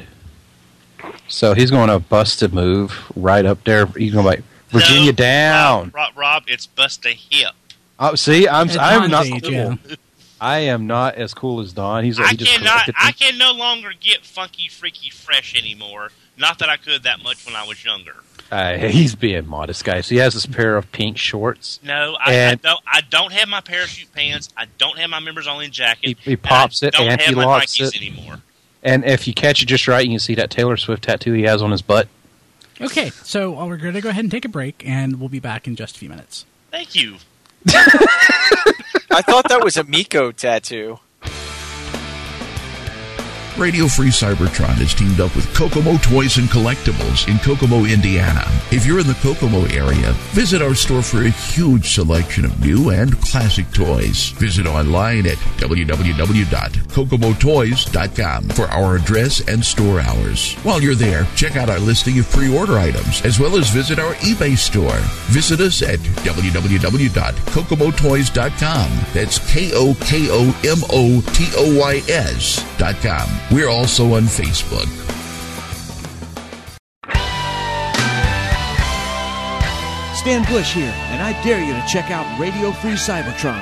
so he's going to bust a move right up there. He's going to like Virginia No, down. Rob, Rob, Rob, it's bust a hip. Oh, see, I'm At I'm Don's not age, cool. yeah. I am not as cool as Don. He's I he just cannot. corrected I me. can no longer get funky, freaky, fresh anymore. Not that I could that much when I was younger. Uh, he's being modest, guys. He has this pair of pink shorts. No, I, I And- don't. I don't have my parachute pants. I don't have my members only jacket. He- he pops and it I don't and have he my locks Nikes it. anymore. And if you catch it just right, you can see that Taylor Swift tattoo he has on his butt. Okay, so uh, we're going to go ahead and take a break, and we'll be back in just a few minutes. Thank you. I thought that was a Miko tattoo. Radio Free Cybertron has teamed up with Kokomo Toys and Collectibles in Kokomo, Indiana. If you're in the Kokomo area, visit our store for a huge selection of new and classic toys. Visit online at w w w dot kokomo toys dot com for our address and store hours. While you're there, check out our listing of pre-order items, as well as visit our eBay store. Visit us at w w w dot kokomo toys dot com. That's K O K O M O T O Y S dot com. We're also on Facebook. Stan Bush here, and I dare you to check out Radio Free Cybertron.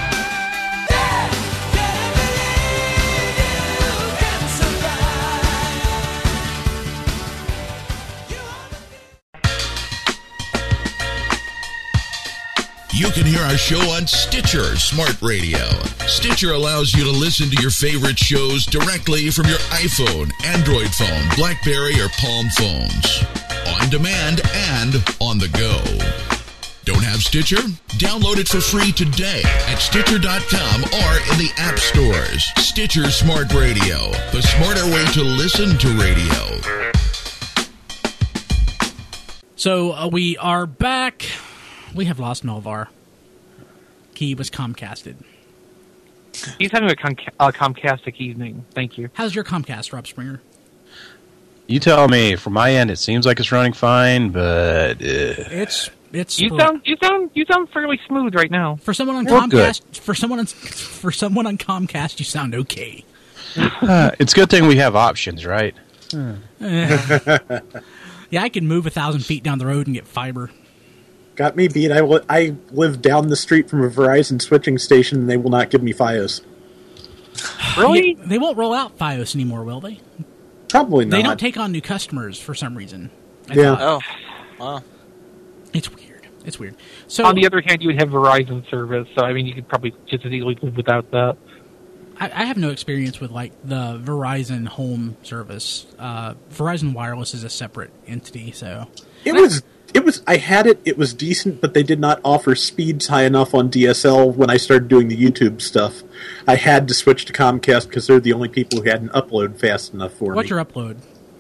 You can hear our show on Stitcher Smart Radio. Stitcher allows you to listen to your favorite shows directly from your iPhone, Android phone, BlackBerry, or Palm phones. On demand and on the go. Don't have Stitcher? Download it for free today at Stitcher dot com or in the app stores. Stitcher Smart Radio, the smarter way to listen to radio. So uh, we are back. We have lost Melvar. He was Comcasted. He's having a con- uh, Comcastic evening. Thank you. How's your Comcast, Rob Springer? You tell me. From my end, it seems like it's running fine, but uh, It's it's You sound you sound you sound fairly smooth right now. for someone on We're good. Comcast. For someone on for someone on Comcast, you sound okay. uh, it's a good thing we have options, right? Yeah, I can move a thousand feet down the road and get fiber. Got me beat. I, li- I live down the street from a Verizon switching station, and they will not give me Fios. Really? Yeah, they won't roll out Fios anymore, will they? Probably not. They don't take on new customers for some reason. I Yeah. thought. Oh, Wow. It's weird. It's weird. So On the other hand, you would have Verizon service, so I mean, you could probably just as easily live without that. I, I have no experience with like the Verizon home service. Uh, Verizon Wireless is a separate entity, so It was, it was. I had it. It was decent, but they did not offer speeds high enough on D S L when I started doing the YouTube stuff. I had to switch to Comcast because they're the only people who had an upload fast enough for what's me. your upload?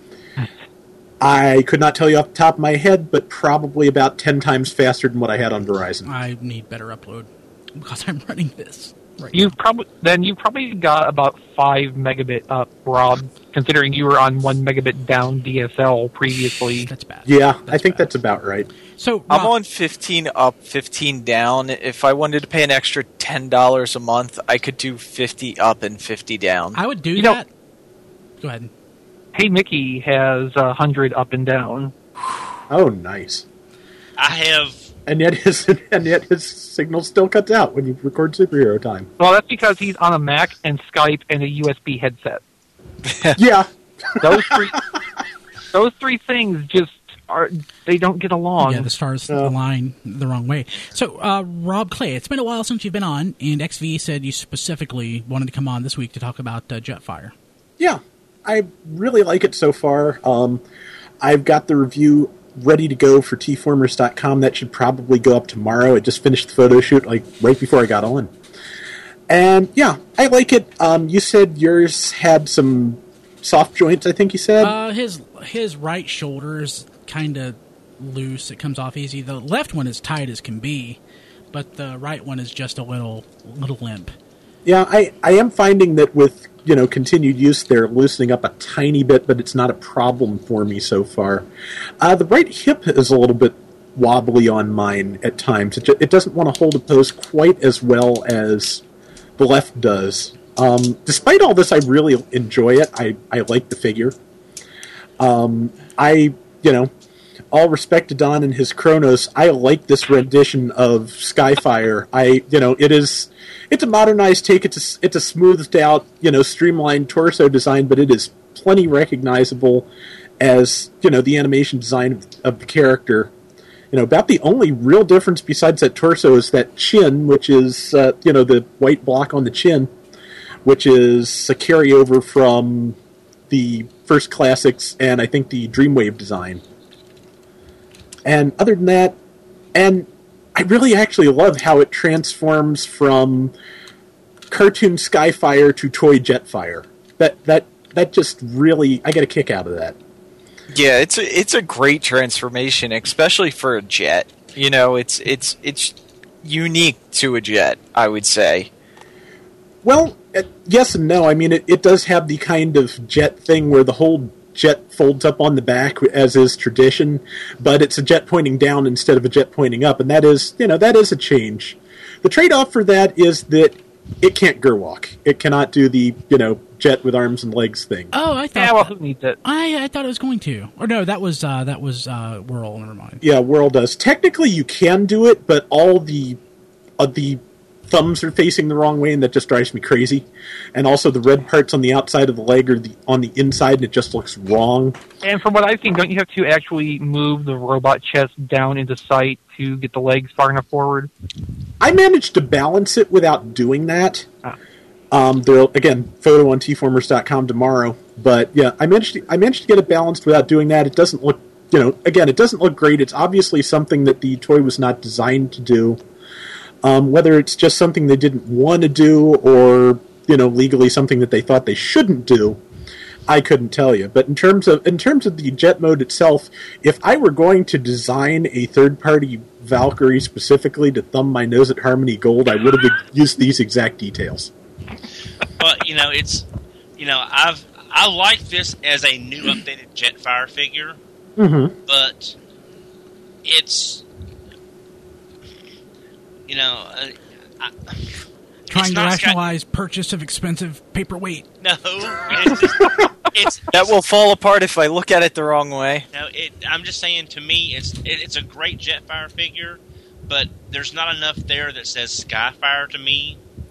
I could not tell you off the top of my head, but probably about ten times faster than what I had on Verizon. I need better upload because I'm running this. Right You probably then you probably got about five megabit up, Rob. Considering you were on one megabit down D S L previously. That's bad. Yeah, That's I think bad. that's about right. So I'm Rob, on fifteen up, fifteen down. If I wanted to pay an extra ten dollars a month, I could do fifty up and fifty down. I would do You know- that. Go ahead. Hey Mickey has a hundred up and down. Oh, nice. I have. And yet his and yet his signal still cuts out when you record Superhero Time. Well, that's because he's on a Mac and Skype and a U S B headset. Yeah. Those three, those three things just are they don't get along. Yeah, the stars Oh. align the wrong way. So, uh, Rob Clay, it's been a while since you've been on, and X V said you specifically wanted to come on this week to talk about uh, Jetfire. Yeah, I really like it so far. Um, I've got the review ready to go for T formers dot com. That should probably go up tomorrow. I just finished the photo shoot like right before I got on. And yeah, I like it. Um, you said yours had some soft joints, I think you said? Uh, his his right shoulder is kind of loose. It comes off easy. The left one is tight as can be, but the right one is just a little little limp. Yeah, I, I am finding that with, you know, continued use, they're loosening up a tiny bit, but it's not a problem for me so far. Uh, the right hip is a little bit wobbly on mine at times. It, ju- it doesn't want to hold a pose quite as well as the left does. Um, despite all this, I really enjoy it. I, I like the figure. Um, I, you know, all respect to Don and his Kronos, I like this rendition of Skyfire. I, you know, it is, it's a modernized take. It's a, it's a smoothed out, you know, streamlined torso design, but it is plenty recognizable as, you know, the animation design of, of the character. You know, about the only real difference besides that torso is that chin, which is, uh, you know, the white block on the chin, which is a carryover from the first classics and I think the Dreamwave design. And other than that, and I really actually love how it transforms from cartoon Skyfire to toy Jetfire. That that that just really, I get a kick out of that. Yeah, it's a, it's a great transformation, especially for a jet. You know, it's it's it's unique to a jet, I would say. Well, uh, yes and no. I mean, it, it does have the kind of jet thing where the whole jet folds up on the back, as is tradition, but it's a jet pointing down instead of a jet pointing up, and that is, you know, that is a change. The trade-off for that is that it can't Gerwalk. It cannot do the, you know, jet with arms and legs thing. Oh, I thought Yeah, well, who needs it? I I thought it was going to. Or no, that was uh, that was uh, Whirl. Never mind. Yeah, Whirl does. Technically, you can do it, but all the uh, the thumbs are facing the wrong way, and that just drives me crazy. And also, the red parts on the outside of the leg are the, on the inside, and it just looks wrong. And from what I've seen, don't you have to actually move the robot chest down into sight to get the legs far enough forward? I managed to balance it without doing that. Ah. Um, there, again, photo on T formers dot com tomorrow. But yeah, I managed to, I managed to get it balanced without doing that. It doesn't look, you know, again, it doesn't look great. It's obviously something that the toy was not designed to do. Um, whether it's just something they didn't want to do, or, you know, legally something that they thought they shouldn't do, I couldn't tell you. But in terms of in terms of the jet mode itself, if I were going to design a third-party Valkyrie specifically to thumb my nose at Harmony Gold, I would have used these exact details. But you know, it's you know, I've I like this as a new updated Jetfire figure, Mm-hmm. but it's you know, uh, I, Trying it's to not rationalize purchase of expensive paperweight. no, it's, just, it's That will fall apart if I look at it the wrong way. no. It, I'm just saying, to me, it's it, it's a great Jetfire figure, but there's not enough there that says Skyfire to me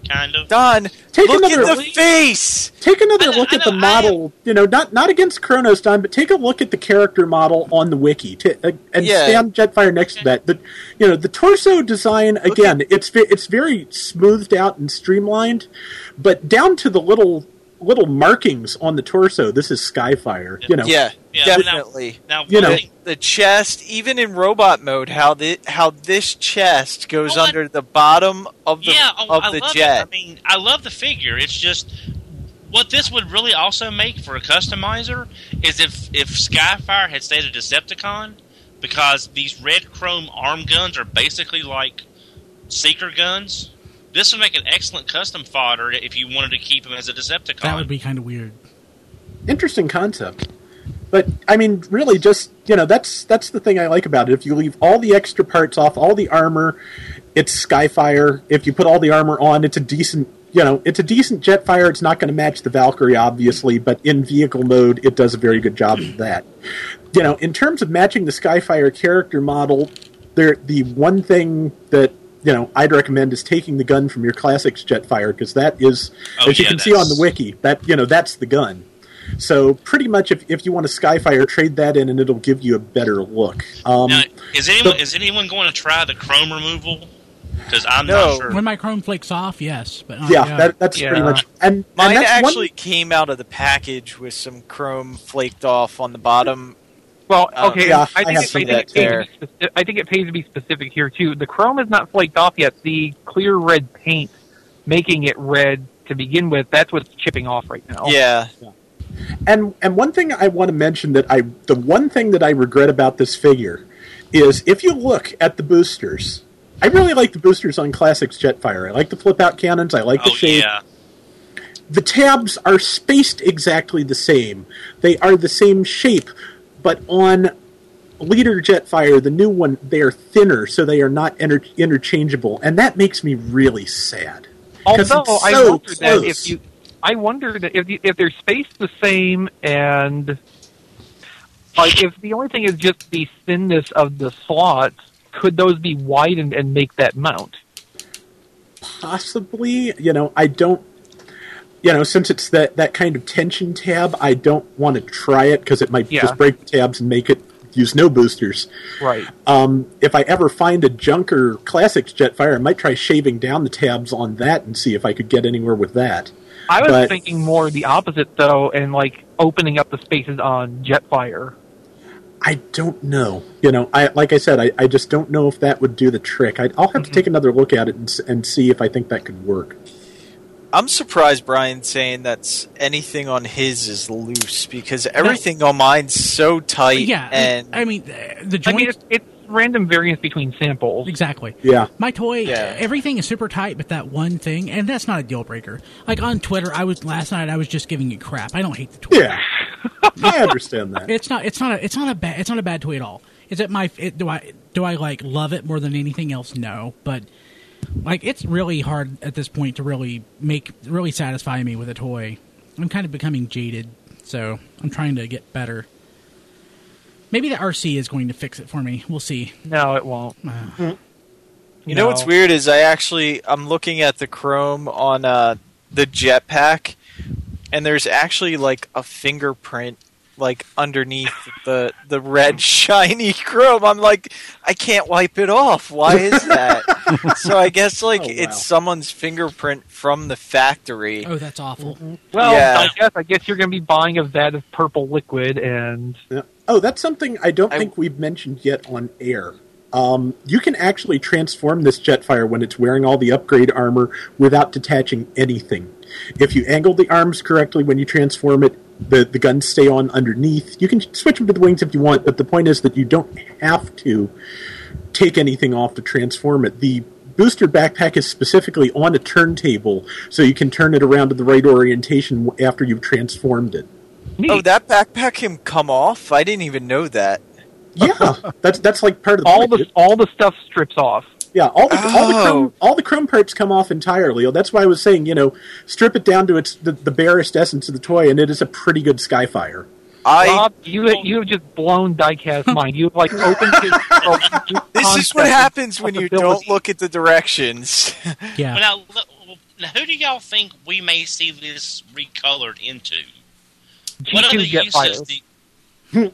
kind of. Don, Take look another- at the face. Take another I know- look I at the know, I model. You know, not not against Chronos, Don, but take a look at the character model on the wiki t- uh, and Yeah. stand Jetfire next to that. The you know the torso design again. It's ve- it's very smoothed out and streamlined, but down to the little little markings on the torso. This is Skyfire. You know, Yeah, Yeah, definitely. Now, You one know. thing- The chest, even in robot mode, how the how this chest goes Oh, I- under the bottom of the yeah, oh, of I the love jet. It. I mean, I love the figure. It's just what this would really also make for a customizer is if if Skyfire had stayed a Decepticon, because these red chrome arm guns are basically like Seeker guns. This would make an excellent custom fodder if you wanted to keep him as a Decepticon. That would be kind of weird. interesting concept. But I mean, really, just you know, that's that's the thing I like about it. If you leave all the extra parts off, all the armor, it's Skyfire. If you put all the armor on, it's a decent, you know, it's a decent Jetfire. It's not going to match the Valkyrie, obviously, but in vehicle mode, it does a very good job of that. You know, in terms of matching the Skyfire character model, there the one thing that you know I'd recommend is taking the gun from your classics Jetfire, because that is, Oh, as you yeah, can see on the that's- wiki, that you know that's the gun. So pretty much, if, if you want a Skyfire, trade that in, and it'll give you a better look. Um, Now, is anyone the- is anyone going to try the chrome removal? Because I'm No. not sure. When my chrome flakes off, yes, but not yeah, yet. that, that's Yeah. pretty much. And, Mine and that's actually one, came out of the package with some chrome flaked off on the bottom. Well, Uh, okay. yeah, I I think, have it, seen I, think that it pays to there. be speci- I think it pays to be specific here too. The chrome is not flaked off yet. The clear red paint making it red to begin with. That's what's chipping off right now. Yeah, and and one thing I want to mention that I the one thing that I regret about this figure is if you look at the boosters. I really like the boosters on Classics Jetfire. I like the flip out cannons. I like the Oh shape. yeah. The tabs are spaced exactly the same. They are the same shape, but on Leader Jetfire, the new one, they are thinner, so they are not inter- interchangeable, and that makes me really sad. 'Cause Although it's I so wonder that close. if you, I wonder that if you, if they're spaced the same and like if the only thing is just the thinness of the slots, could those be widened and make that mount? Possibly, you know, I don't, you know, since it's that, that kind of tension tab, I don't want to try it because it might Yeah. just break the tabs and make it use no boosters. Right. Um, if I ever find a Junker Classics Jetfire, I might try shaving down the tabs on that and see if I could get anywhere with that. I was But- thinking more the opposite though, and like opening up the spaces on Jetfire. I don't know. You know, I like I said, I, I just don't know if that would do the trick. I, I'll have to take another look at it and, s- and see if I think that could work. I'm surprised Brian's saying that anything on his is loose because everything on mine's so tight. yeah, and I mean uh, the I mean, joints. it's, it's random variance between samples. Exactly. Yeah. My toy, Yeah. everything is super tight, but that one thing, and that's not a deal breaker. Like on Twitter, I was last night. I was just giving you crap. I don't hate the toy. Yeah. I understand that. It's not. It's not a. It's not a bad. It's not a bad toy at all. Is it my? It, do I? Do I like love it more than anything else? No, but like it's really hard at this point to really make really satisfy me with a toy. I'm kind of becoming jaded, so I'm trying to get better. Maybe the R C is going to fix it for me. We'll see. No, it won't. Uh, You know what's weird is I actually I'm looking at the chrome on uh, the jetpack, and there's actually like a fingerprint like underneath the the red shiny chrome. I'm like, I can't wipe it off. Why is that? So I guess like Oh, wow. it's someone's fingerprint from the factory. oh, that's awful. Well, Yeah. I guess I guess you're going to be buying a vat of purple liquid, and Yeah. Oh, that's something I don't I- think we've mentioned yet on air. Um, you can actually transform this Jetfire when it's wearing all the upgrade armor without detaching anything. If you angle the arms correctly when you transform it, the, the guns stay on underneath. You can switch them to the wings if you want, but the point is that you don't have to take anything off to transform it. The booster backpack is specifically on a turntable, so you can turn it around to the right orientation after you've transformed it. neat. Oh, that backpack can come off? I didn't even know that. Yeah, that's that's like part of the all point. the all the stuff strips off. Yeah, all the all the Oh. chrome all the chrome parts come off entirely. That's why I was saying, you know, strip it down to its the, the barest essence of the toy, and it is a pretty good Skyfire. I Rob, you you have just blown Diecast's mind. You have like opened his. This is what happens when you don't look at the directions. Yeah. Well, now, look- now, who do y'all think we may see this recolored into? G What two other Jetfire. uses? Do,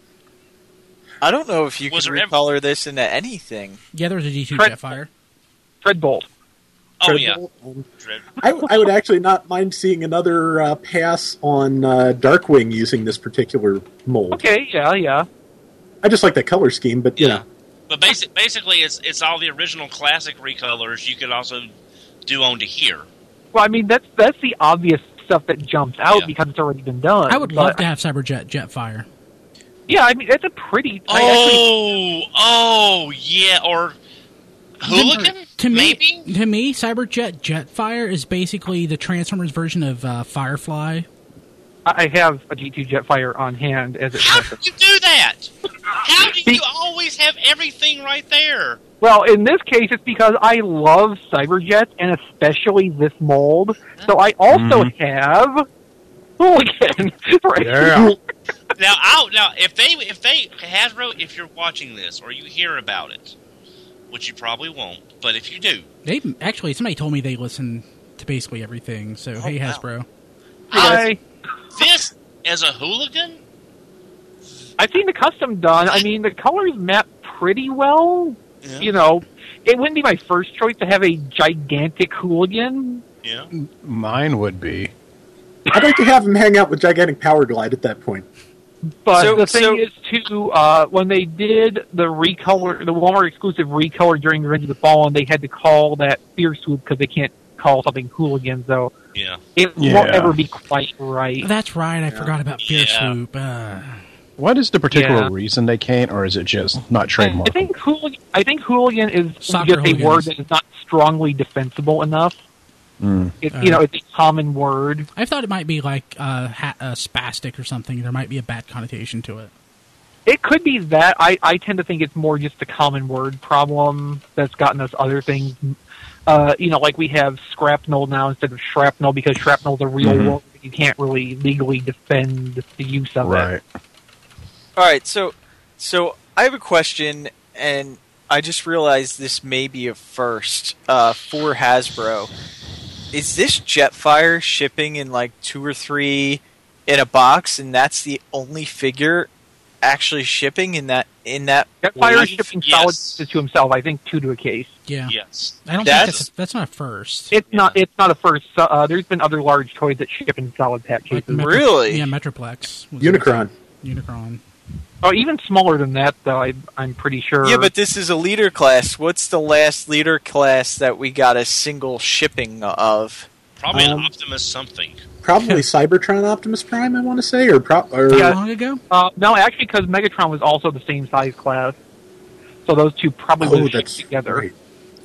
I don't know if you Was can there ever- recolor this into anything. Yeah, there was a G two Fred- Jetfire. Treadbolt. oh yeah, Treadbolt, um, Dread- I, I would actually not mind seeing another uh, pass on uh, Darkwing using this particular mold. Okay, yeah, yeah. I just like that color scheme, but you Yeah. know, But basic, basically, it's it's all the original classic recolors you could also do onto here. Well, I mean, that's that's the obvious stuff that jumps out Yeah. because it's already been done. I would but- love to have Cyberjet Jetfire. Yeah, I mean, it's a pretty. I actually, Oh, oh, yeah, or Hooligan? To me, Maybe? to me, Cyberjet Jetfire is basically the Transformers version of uh, Firefly. I have a G two Jetfire on hand as it How happens. do you do that? How do you always have everything right there? Well, in this case, it's because I love Cyberjets and especially this mold. So I also have Hooligan. Right? Yeah. Now, I'll, now, if they, if they, Hasbro, if you're watching this or you hear about it, which you probably won't, but if you do, They actually somebody told me they listen to basically everything. So hey, wow. Hasbro. I this as a Hooligan, I've seen the custom done. I mean, the colors map pretty well. Yeah. You know, it wouldn't be my first choice to have a gigantic Hooligan. yeah, Mine would be. I'd like to have him hang out with Gigantic Power Glide at that point. But So- the thing so- is, too, uh, when they did the recolor, the Walmart exclusive recolor during Revenge of the Fallen, they had to call that Fierce Swoop because they can't call something Hooligan, so yeah. it Yeah. won't ever be quite right. That's right. I forgot about Fierce Yeah. Swoop. Uh, What is the particular Yeah. reason they can't, or is it just not trademarked? I think Hooligan, I think Hooligan is Soccer just a hooligans. word that is not strongly defensible enough. Mm. It, you know, it's a common word. I thought it might be like uh, ha- uh, spastic or something. There might be a bad connotation to it. It could be that. I, I tend to think it's more just a common word problem that's gotten us other things. Uh, you know, like we have scrapnel now instead of shrapnel because shrapnel's a real Mhm. word. You can't really legally defend the use of Right. it. All right, so so I have a question, and I just realized this may be a first uh, for Hasbro. Is this Jetfire shipping in like two or three in a box, and that's the only figure actually shipping in that in that? Jetfire wave? shipping Yes. solid to himself. I think two to a case. Yeah. Yes. I don't That's- think that's, that's not a first. It's not. It's not a first. Uh, there's been other large toys that ship in solid pack Like cases. Metro- Really? Yeah, Metroplex. was Unicron. it. Unicron. Oh, even smaller than that, though. I, I'm pretty sure. Yeah, but this is a leader class. What's the last leader class that we got a single shipping of? Probably Um, an Optimus something. Probably Cybertron Optimus Prime, I want to say, or, pro- or How Yeah. long ago? Uh, no, actually, because Megatron was also the same size class, so those two probably oh, would have shipped that's together. right.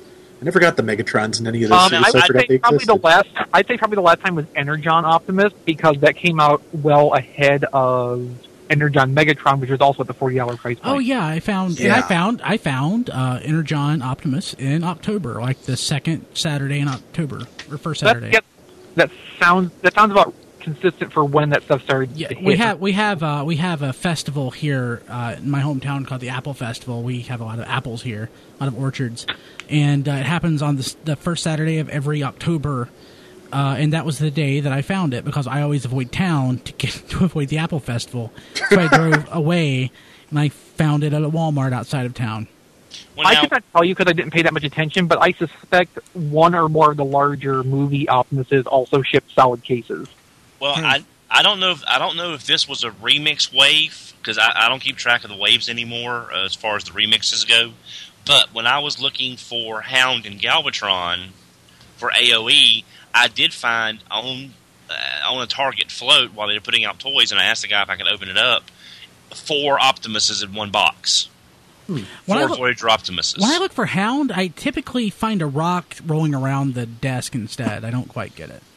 I never got the Megatrons in any of those Um, series, I, so I I'd forgot say they probably the existed. last. I'd say probably the last time was Energon Optimus because that came out well ahead of Energon Megatron, which was also at the forty dollar price point. Oh yeah, I found and I Yeah. found I found uh, Energon Optimus in October, like the second Saturday in October or first That, Saturday. yep, that sounds that sounds about consistent for when that stuff started. Yeah, to we hit. have we have uh, we have a festival here uh, in my hometown called the Apple Festival. We have a lot of apples here, a lot of orchards, and uh, it happens on the, s- the first Saturday of every October. Uh, and that was the day that I found it because I always avoid town to get to avoid the Apple Festival. So I drove away and I found it at a Walmart outside of town. Well, I now, could not tell you because I didn't pay that much attention, but I suspect one or more of the larger movie Optimuses also ship solid cases. well, Hmm. I I don't know if I don't know if this was a remix wave because I, I don't keep track of the waves anymore uh, as far as the remixes go. But when I was looking for Hound and Galvatron for A O E, I did find on uh, on a Target float while they were putting out toys, and I asked the guy if I could open it up. Four Optimuses in one box. When I Four look- Voyager Optimuses. When I look for Hound, I typically find a rock rolling around the desk instead. I don't quite get it.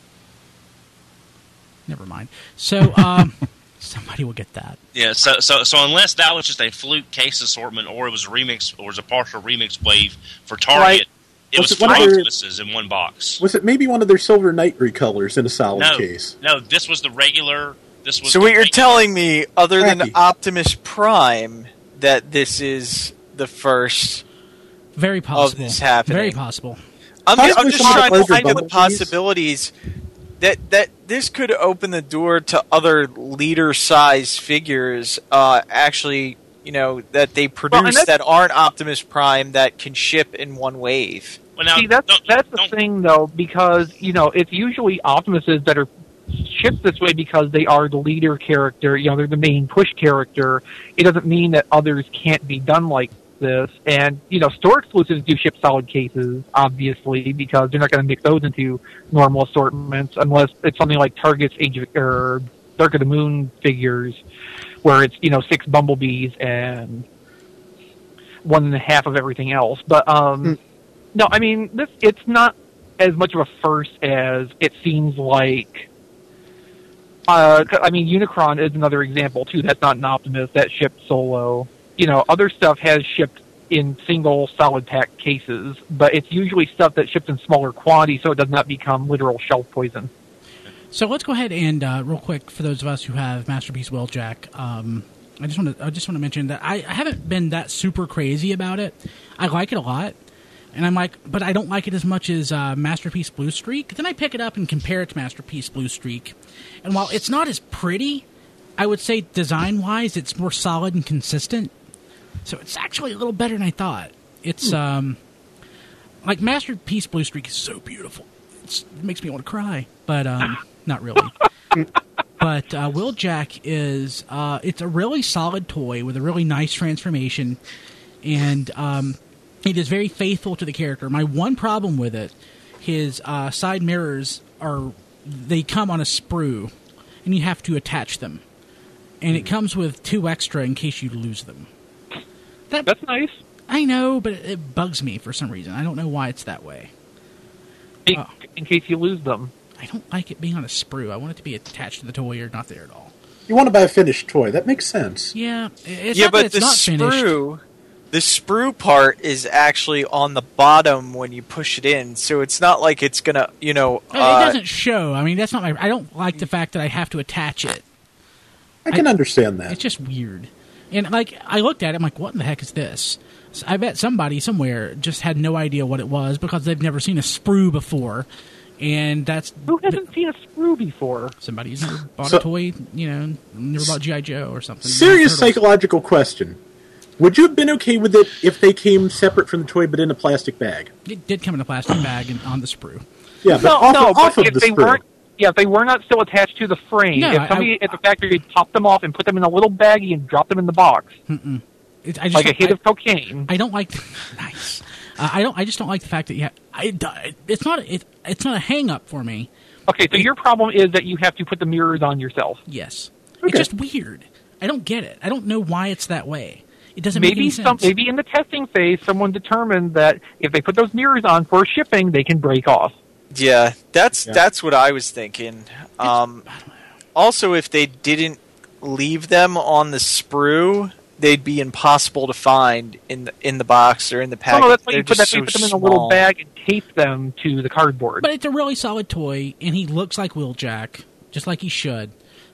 Never mind. So, um, somebody will get that. Yeah, so so so unless that was just a fluke case assortment, or it was a remix, or it was a partial remix wave for Target, Right. it Was was, it one four of their- Optimuses in one box. Was it maybe one of their Silver Knight recolors in a solid No, case? no, this was the regular. This was So the what you're regular- telling me, other than Crappy. Optimus Prime, that this is the first Very possible. this happening. Very possible. I'm, Possibly I'm just some of the trying to larger find the bumblebees. possibilities that that this could open the door to other leader-sized figures. Uh, actually, you know, that they produce that's- that aren't Optimus Prime that can ship in one wave. Well, now, See, that's don't- that's the don't- thing, though, because you know it's usually Optimuses that are shipped this way because they are the leader character. You know, they're the main push character. It doesn't mean that others can't be done like this. And you know, store exclusives do ship solid cases, obviously, because they're not going to mix those into normal assortments unless it's something like Target's Age of, or Dark of the Moon figures, where it's you know six Bumblebees and one and a half of everything else. But um. Hmm. No, I mean this. It's not as much of a first as it seems like. Uh, I mean, Unicron is another example too. That's not an Optimus that shipped solo. You know, other stuff has shipped in single solid pack cases, but it's usually stuff that ships in smaller quantities, so it does not become literal shelf poison. So let's go ahead and uh, real quick for those of us who have Masterpiece Wheeljack. Um, I just want to I just want to mention that I, I haven't been that super crazy about it. I like it a lot. And I'm like, but I don't like it as much as uh, Masterpiece Blue Streak. Then I pick it up and compare it to Masterpiece Blue Streak. And while it's not as pretty, I would say design-wise, it's more solid and consistent. So it's actually a little better than I thought. It's, hmm. um, like Masterpiece Blue Streak is so beautiful. It's, it makes me want to cry. But, um, not really. But uh, Wheeljack is, uh, it's a really solid toy with a really nice transformation. And, um... it is very faithful to the character. My one problem with it, his uh, side mirrors are, they come on a sprue, and you have to attach them. And it comes with two extra in case you lose them. That, That's nice. I know, but it, it bugs me for some reason. I don't know why it's that way. In, Oh. in case you lose them. I don't like it being on a sprue. I want it to be attached to the toy or not there at all. You want to buy a finished toy. That makes sense. Yeah, it's yeah, not but that it's the not finished. sprue, the sprue part is actually on the bottom when you push it in, so it's not like it's gonna, you know. It Uh, doesn't show. I mean, that's not my. I don't like the fact that I have to attach it. I can I- understand that. It's just weird. And, like, I looked at it, I'm like, what in the heck is this? So I bet somebody somewhere just had no idea what it was because they've never seen a sprue before. And that's... Who hasn't seen a sprue before? Somebody who's never bought So- a toy, you know, never bought G I. Joe or something. Serious Turtles. psychological question. Would you have been okay with it if they came separate from the toy but in a plastic bag? It did come in a plastic bag and on the sprue. Yeah, but No, off, no, of, but off of if the they sprue. weren't, yeah, if they were not still attached to the frame, No, if I- somebody I- at the factory popped them off and put them in a little baggie and dropped them in the box, Mm-mm. It, I just like a don't- hit I- of cocaine. I don't like nice. Uh, I don't. I just don't like the fact that yeah. I, it's not. It, it's not a hang up for me. Okay, so your problem is that you have to put the mirrors on yourself. Yes, Okay. it's just weird. I don't get it. I don't know why it's that way. It doesn't make Maybe any some, sense. maybe in the testing phase, someone determined that if they put those mirrors on for shipping, they can break off. Yeah, that's Yeah. that's what I was thinking. Um, also, if they didn't leave them on the sprue, they'd be impossible to find in the, in the box or in the No, package. no, that's why They're you put, just that, you so put them in a small. little bag and tape them to the cardboard. But it's a really solid toy, and he looks like Wheeljack, just like he should.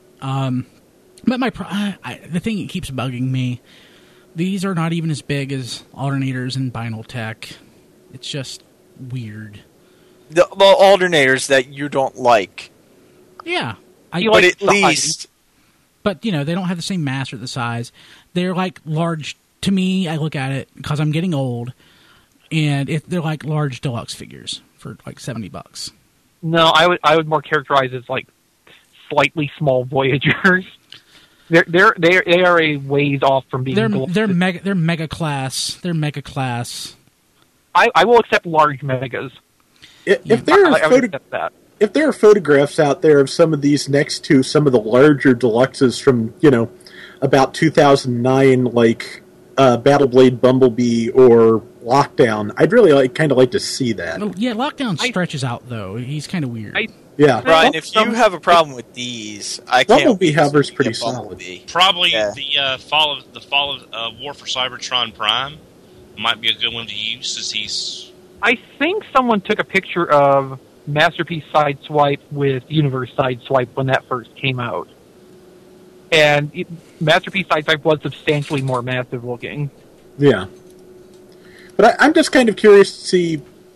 Um, but my pro- I, I, the thing that keeps bugging me, these are not even as big as alternators and Binaltech. It's just weird. The, the alternators that you don't like, Yeah, I, You but like at size. least but you know they don't have the same mass or the size. They're like large to me. I look at it because I'm getting old, and it, they're like large deluxe figures for like seventy bucks. No, I would I would more characterize as like slightly small Voyagers. They're they're they they are a ways off from being. They're gold. they're mega they're mega class. They're mega class. I, I will accept large megas. If, Yeah. if there are I, I would photo- accept that. if there are photographs out there of some of these next to some of the larger deluxes from, you know, about two thousand nine, like uh, Battle Blade Bumblebee or Lockdown, I'd really like kind of like to see that. Well, yeah, Lockdown I- stretches out though. He's kind of weird. I- Yeah, Brian, if you Some- have a problem with these, I can't. Bumblebee wait to Hover's see pretty a solid. Bumblebee. Probably Yeah. the uh, fall of the fall of uh, War for Cybertron Prime might be a good one to use, as he's I think someone took a picture of Masterpiece Sideswipe with Universe Sideswipe when that first came out, and it, Masterpiece Sideswipe was substantially more massive looking. yeah. But I, I'm just kind of curious to see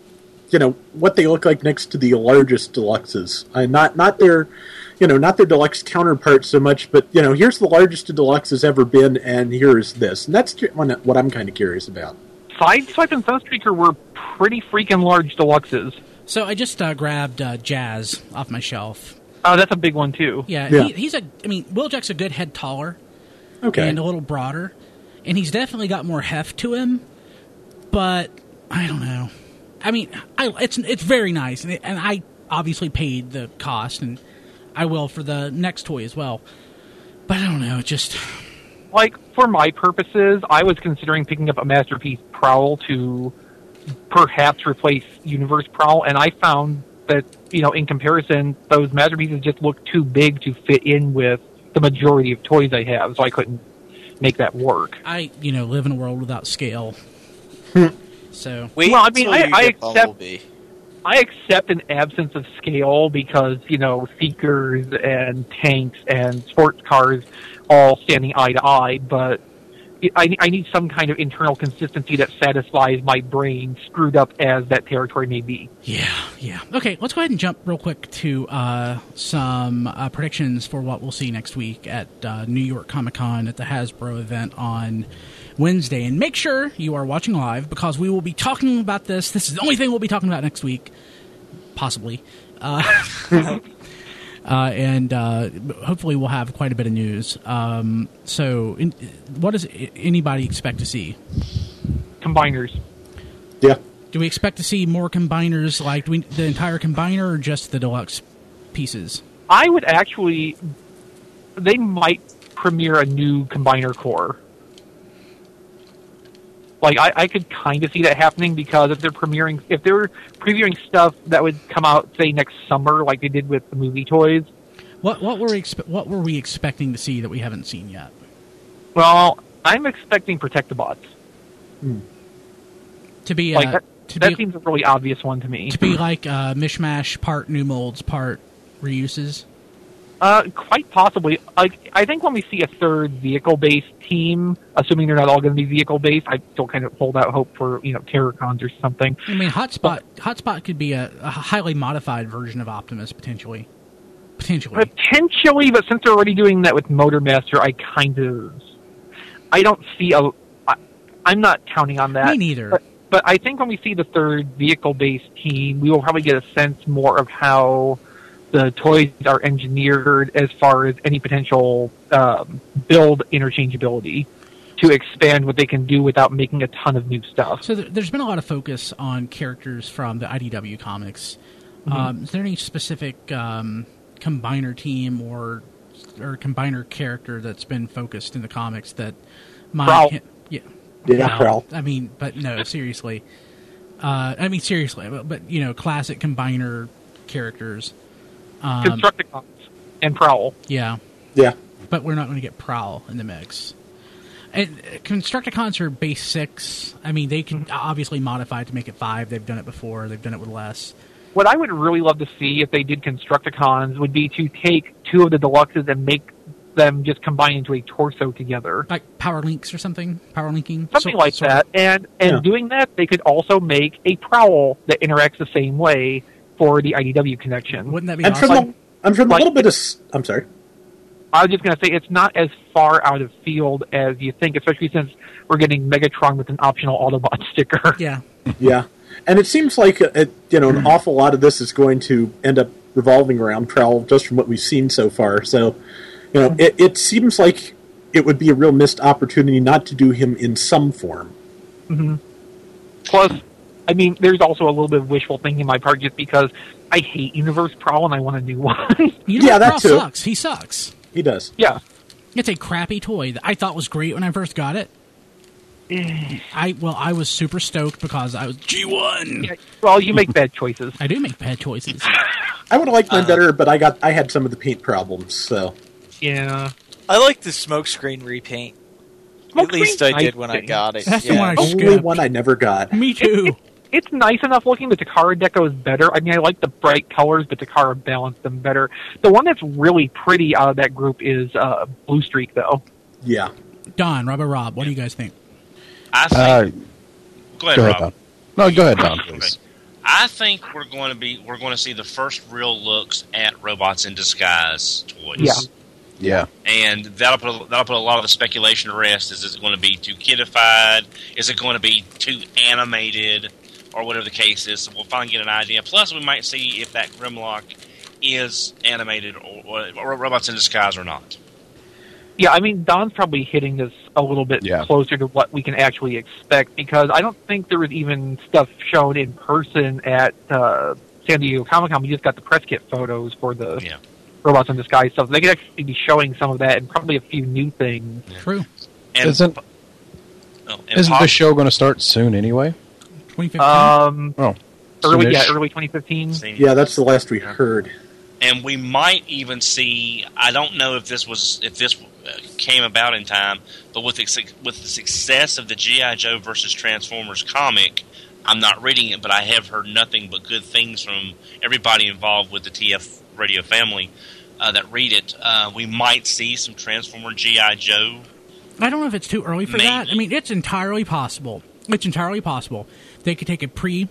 you know, what they look like next to the largest deluxes. Uh, not not their, you know, not their deluxe counterparts so much, but you know, here's the largest a deluxe has ever been, and here's this, and that's what I'm kind of curious about. Sideswipe and Sunstreaker were pretty freaking large deluxes. So I just uh, grabbed uh, Jazz off my shelf. Oh, that's a big one too. Yeah, Yeah. He, he's a. I mean, Wheeljack's a good head taller. Okay. And a little broader, and he's definitely got more heft to him. But I don't know. I mean, I, it's it's very nice, and, it, and I obviously paid the cost, and I will for the next toy as well. But I don't know. It just Like, for my purposes, I was considering picking up a Masterpiece Prowl to perhaps replace Universe Prowl, and I found that, you know, in comparison, those Masterpieces just look too big to fit in with the majority of toys I have, so I couldn't make that work. I, you know, live in a world without scale. So Wait Well, I mean, until I- you I get accept- Bumblebee. I accept an absence of scale because, you know, Seekers and tanks and sports cars all standing eye to eye, but I, I need some kind of internal consistency that satisfies my brain, screwed up as that territory may be. yeah, yeah. Okay, let's go ahead and jump real quick to uh, some uh, predictions for what we'll see next week at uh, New York Comic Con at the Hasbro event on Wednesday. And make sure you are watching live because we will be talking about this. This is the only thing we'll be talking about next week, possibly. Uh, uh, and uh, hopefully we'll have quite a bit of news. Um, so in, what does anybody expect to see? Combiners. Yeah. Do we expect to see more combiners, like do we, the entire combiner, or just the deluxe pieces? I would actually... They might premiere a new Combiner core. Like, I, I could kind of see that happening because if they're premiering, if they're previewing stuff that would come out, say, next summer, like they did with the movie toys. What what were we expe- what were we expecting to see that we haven't seen yet? Well, I'm expecting Protectobots. To be uh, Like that, to that be seems a really obvious one to me. to be like uh, mishmash, part new molds, part reuses. Uh, quite possibly. Like, I think when we see a third vehicle-based team, assuming they're not all going to be vehicle-based, I still kind of hold out hope for, you know, Terracons or something. I mean, Hotspot Hotspot could be a, a highly modified version of Optimus potentially. Potentially. Potentially, but since they're already doing that with Motormaster, I kind of... I don't see a... I, I'm not counting on that. Me neither. But, but I think when we see the third vehicle-based team, we will probably get a sense more of how the toys are engineered as far as any potential um, build interchangeability to expand what they can do without making a ton of new stuff. So there, there's been a lot of focus on characters from the I D W comics. Um, is there any specific um, combiner team or or combiner character that's been focused in the comics that might... Prowl. Yeah. Yeah, Prowl. Prowl. I mean, but no, seriously. Uh, I mean, seriously, but, but, you know, classic combiner characters. Um, Constructicons and Prowl. yeah, Yeah. but we're not going to get Prowl in the mix. And uh, Constructicons are base six. I mean, they can obviously modify it to make it five. They've done it before. They've done it with less. What I would really love to see if they did Constructicons would be to take two of the deluxes and make them just combine into a torso together. Like Power Links or something? Power linking? Something So- like sort that. of. And and Yeah. doing that, they could also make a Prowl that interacts the same way for the I D W connection. Wouldn't that be And awesome? from, the, and from Like- a little bit of... s- I'm sorry. I was just going to say it's not as far out of field as you think, especially since we're getting Megatron with an optional Autobot sticker. Yeah. Yeah. And it seems like, uh, you know, an awful lot of this is going to end up revolving around Prowl, just from what we've seen so far. So, you know, it, it seems like it would be a real missed opportunity not to do him in some form. Mm-hmm. Plus, I mean, there's also a little bit of wishful thinking on my part just because I hate Universe Prowl and I want a new one. You know Yeah, what? that Prowl too. sucks. He sucks. He does. yeah. It's a crappy toy that I thought was great when I first got it. I well, I was super stoked because I was G one. Yeah, well, you make bad choices. I do make bad choices. I would have liked mine Uh, better, but I got I had some of the paint problems, so... Yeah. I like the smokescreen repaint. Smoke At least screen's I did nice when I looking. got it. That's the yeah. one I Only skipped. one I never got. Me too. It's nice enough looking. The Takara deco is better. I mean, I like the bright colors, but Takara balanced them better. The one that's really pretty out of that group is uh, Blue Streak, though. Yeah. Don, Robert, Rob, what do you guys think? I think. Uh, go ahead, go Rob. ahead, Don. No, go ahead, Don, Okay. please. I think we're going to be we're going to see the first real looks at Robots in Disguise toys. Yeah. Yeah. And that'll put a, that'll put a lot of the speculation to rest. Is it going to be too kidified? Is it going to be too animated? Or whatever the case is. So we'll finally get an idea. Plus, we might see if that Grimlock is animated or, or Robots in Disguise or not. Yeah, I mean, Don's probably hitting this a little bit Yeah. closer to what we can actually expect, because I don't think there was even stuff shown in person at uh, San Diego Comic-Con. We just got the press kit photos for the Yeah. Robots in Disguise stuff. They could actually be showing some of that and probably a few new things. True. And, Isn't, oh, and isn't pop- the show going to start soon anyway? twenty fifteen. Um, Oh. early, soonish. yeah, early twenty fifteen. Yeah, that's the last we heard. And we might even see. I don't know if this was if this came about in time, but with the, with the success of the G I. Joe versus Transformers comic, I'm not reading it, but I have heard nothing but good things from everybody involved with the T F Radio family uh, that read it. Uh, we might see some Transformer G I. Joe. I don't know if it's too early for Maybe. that. I mean, it's entirely possible. It's entirely possible. They could take a pre,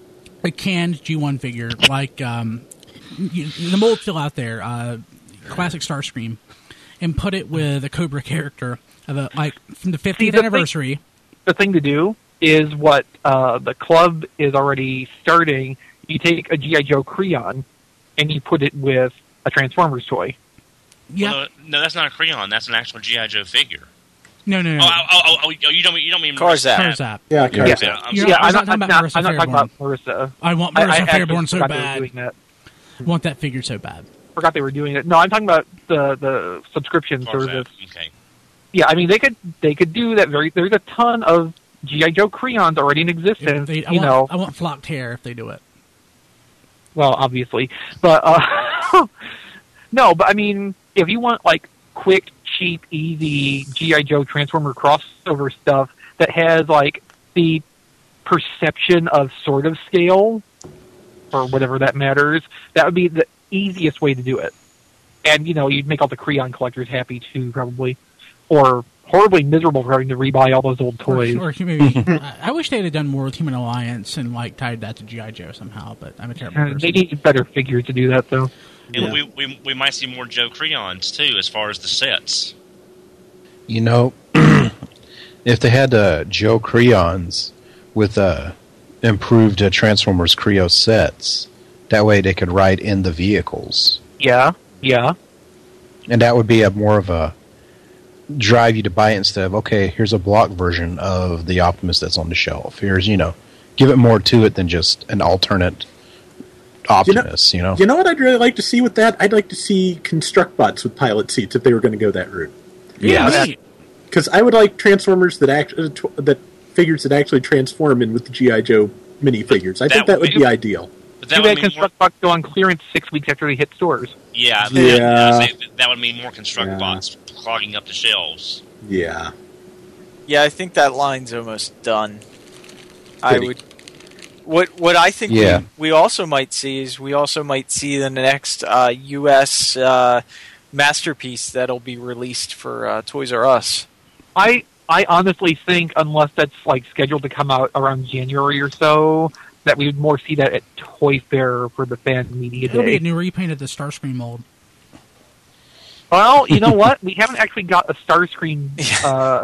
a canned G one figure, like um, you, the mold's still out there, uh, classic Starscream, and put it with a Cobra character of a, like from the fiftieth the thing- anniversary. The thing to do is what uh, the club is already starting. You take a G I. Joe Creon and you put it with a Transformers toy. Yeah, Well, no, that's not a Creon. That's an actual G I. Joe figure. no, no, no. Oh, oh, oh, oh, you don't you don't mean Carzak. Carzak. Yeah, Yeah. yeah. Yeah, I'm You're sorry. Yeah, I was I'm not not, talking I'm about not, Marissa I'm not talking about Fairborn. Marissa. I want I, Marissa I actually Fairborn so forgot they were bad. doing that. I want that figure so bad. Forgot they were doing it. No, I'm talking about the the subscription Carzak. service. Okay. Yeah, I mean they could they could do that. Very there's a ton of G I. Joe Creons already in If existence. they, I you want, know, I want flocked hair if they do it. well, obviously, but uh, no, but I mean, if you want like quick, cheap, easy G I. Joe Transformer crossover stuff that has like the perception of sort of scale or whatever that matters, that would be the easiest way to do it. And you know, you'd make all the Creon collectors happy too, probably, or horribly miserable for having to rebuy all those old toys. Or, or maybe I I wish they'd have done more with Human Alliance and like tied that to G I. Joe somehow. But I'm a terrible Uh, person. they need better figures to do that, though. And Yeah. we, we we might see more Joe Creons too, as far as the sets. You know, if they had uh, Joe Creons with uh, improved uh, Transformers Creo sets, that way they could ride in the vehicles. Yeah, yeah. And that would be a more of a drive you to buy it instead of, okay, here's a block version of the Optimus that's on the shelf. Here's, you know, give it more to it than just an alternate Optimus, you know? You know what I'd really like to see with that? I'd like to see Constructbots with pilot seats if they were going to go that route. Yeah, Yeah, neat. Because I would like Transformers that act uh, tw- that figures that actually transform in with the G I. Joe minifigures. I That think that would would- be ideal. But Too that bad would mean more, Construct Box go on clearance six weeks after they hit stores. yeah, Yeah. That, that would mean more construct Yeah. bots clogging up the shelves. Yeah. Yeah, I think that line's almost done. I Pity. would. What what I think Yeah. we, we also might see is we also might see the next uh, U S uh, masterpiece that'll be released for uh, Toys R Us. I I honestly think, unless that's like scheduled to come out around January or so, that we would more see that at Toy Fair for the fan media It'll be a day. new repaint of the Starscream mold. Well, you know what? We haven't actually got a Starscream. Uh,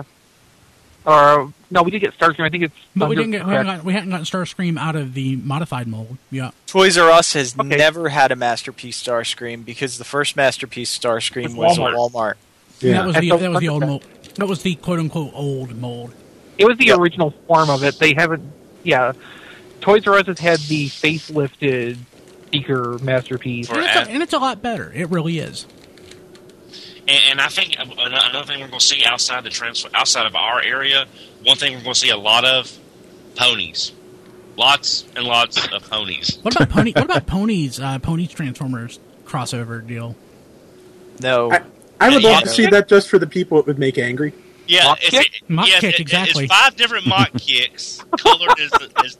or no, we did get Starscream. I think it's. But we didn't get we haven't, Thundercrack. got, we haven't gotten Starscream out of the modified mold. Yeah. Toys R Us has Okay. never had a masterpiece Starscream because the first masterpiece Starscream was Walmart. a Walmart. And that was And the so that was the old Thundercrack. mold. That was the quote unquote old mold. It was the Yep. original form of it. They haven't. Yeah, Toys R Us has had the facelifted Seeker masterpiece. For And it's, a, ad- and it's a lot better. It really is. And, and I think an- another thing we're going to see outside the trans- outside of our area, one thing we're going to see a lot of ponies, lots and lots of ponies. What about pony? What about ponies? Uh, ponies Transformers crossover deal. No, I, I would Yeah. love to see that just for the people it would make angry. Yeah, Mock it's, kick? it, Mock yeah, kick, it- exactly. It's five different mock kicks colored as, as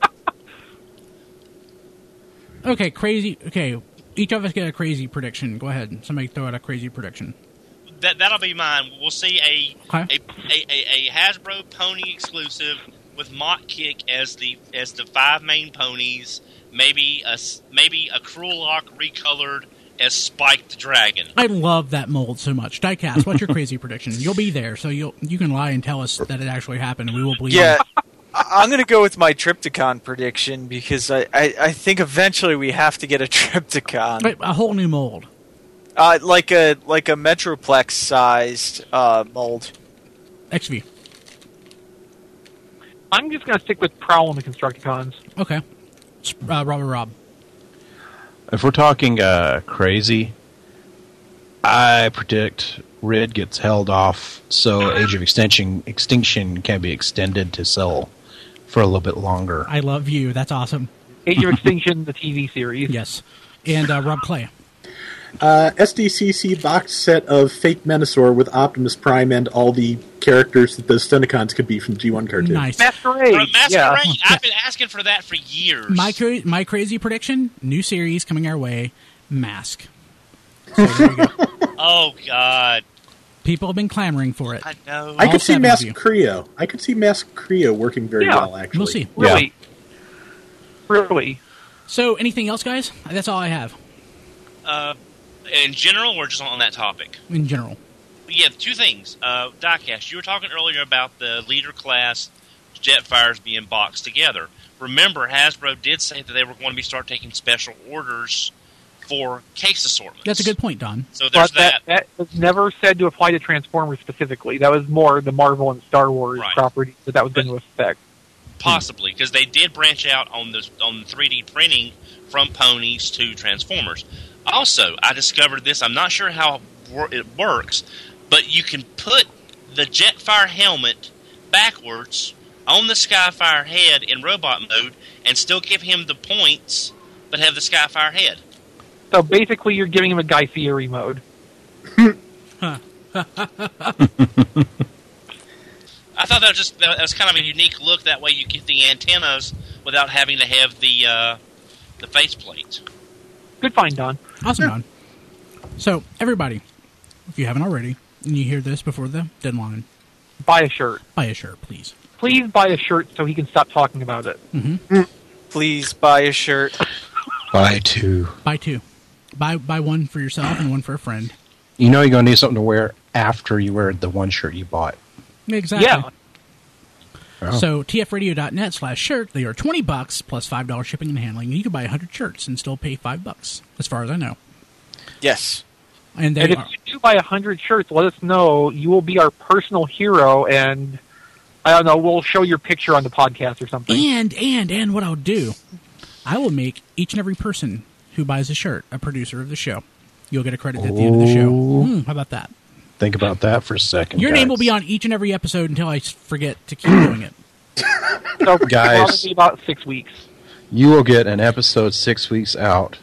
Okay, crazy. Okay, each of us get a crazy prediction. Go ahead. Somebody throw out a crazy prediction. that. That'll be mine. We'll see a Okay. a, a, a, a Hasbro pony exclusive with mock kick as the as the five main ponies. maybe a s- maybe a Krulok recolored as Spike the Dragon. I love that mold so much. Diecast, what's your crazy prediction? You'll be there, so you'll you can lie and tell us that it actually happened, and we will believe Yeah, it. I- I'm going to go with my Triptychon prediction because I, I, I think eventually we have to get a Triptychon. Wait, a whole new mold. Uh, like a like a Metroplex sized uh, mold. X V. I'm just going to stick with Prowl and the Constructicons. Okay. Uh, Robert Rob. If we're talking uh, crazy, I predict Rid gets held off so Age of Extinction Extinction can be extended to sell for a little bit longer. I love you. That's awesome. Age of Extinction, the T V series. Yes. And uh, Rob Clay. Uh, S D C C box set of Fake Menasor with Optimus Prime and all the characters that the Stunticons could be from G one cartoon. Nice. Masquerade. For Masquerade, Yeah. I've been asking for that for years. My cra- my crazy prediction: new series coming our way. Mask. So there you go. Oh God, People have been clamoring for it. I know. I All could see seven of Mask you. Creo. I could see Mask Creo working very Yeah. well, actually. We'll see. Really? Really? So, anything else, guys? That's all I have Uh, in general, or just on that topic? in general. Yeah, two things. Uh, Diecast, you were talking earlier about the leader class Jetfires being boxed together. Remember, Hasbro did say that they were going to be start taking special orders for case assortments. That's a good point, Don. So there's But that, that. that was never said to apply to Transformers specifically. That was more the Marvel and Star Wars Right. property that that was going to affect. Possibly, because they did branch out on the on three D printing from ponies to Transformers. Also, I discovered this. I'm not sure how wor- it works, but you can put the Jetfire helmet backwards on the Skyfire head in robot mode and still give him the points, but have the Skyfire head. So basically, you're giving him a Guy Fieri mode. I thought that was just that was kind of a unique look. That way, you get the antennas without having to have the uh, the faceplate. Good find, Don. Awesome, Don. So, everybody, if you haven't already, and you hear this before the deadline, Buy a shirt. buy a shirt, please. Please buy a shirt so he can stop talking about it. Please buy a shirt. Buy two. Buy two. Buy buy one for yourself and one for a friend. You know you're going to need something to wear after you wear the one shirt you bought. Exactly. Yeah. Oh. So, tfradio.net slash shirt, they are twenty bucks plus five dollars shipping and handling. You can buy one hundred shirts and still pay five bucks, as far as I know. Yes. And they And if are, you do buy a hundred shirts, let us know. You will be our personal hero, and I don't know. We'll show your picture on the podcast or something. and, and, and what I'll do, I will make each and every person who buys a shirt a producer of the show. You'll get a credit at the end of the show. Hmm, how about that? Think about that for a second. Your guys. name will be on each and every episode until I forget to keep doing it. So Guys. probably about six weeks. You will get an episode six weeks out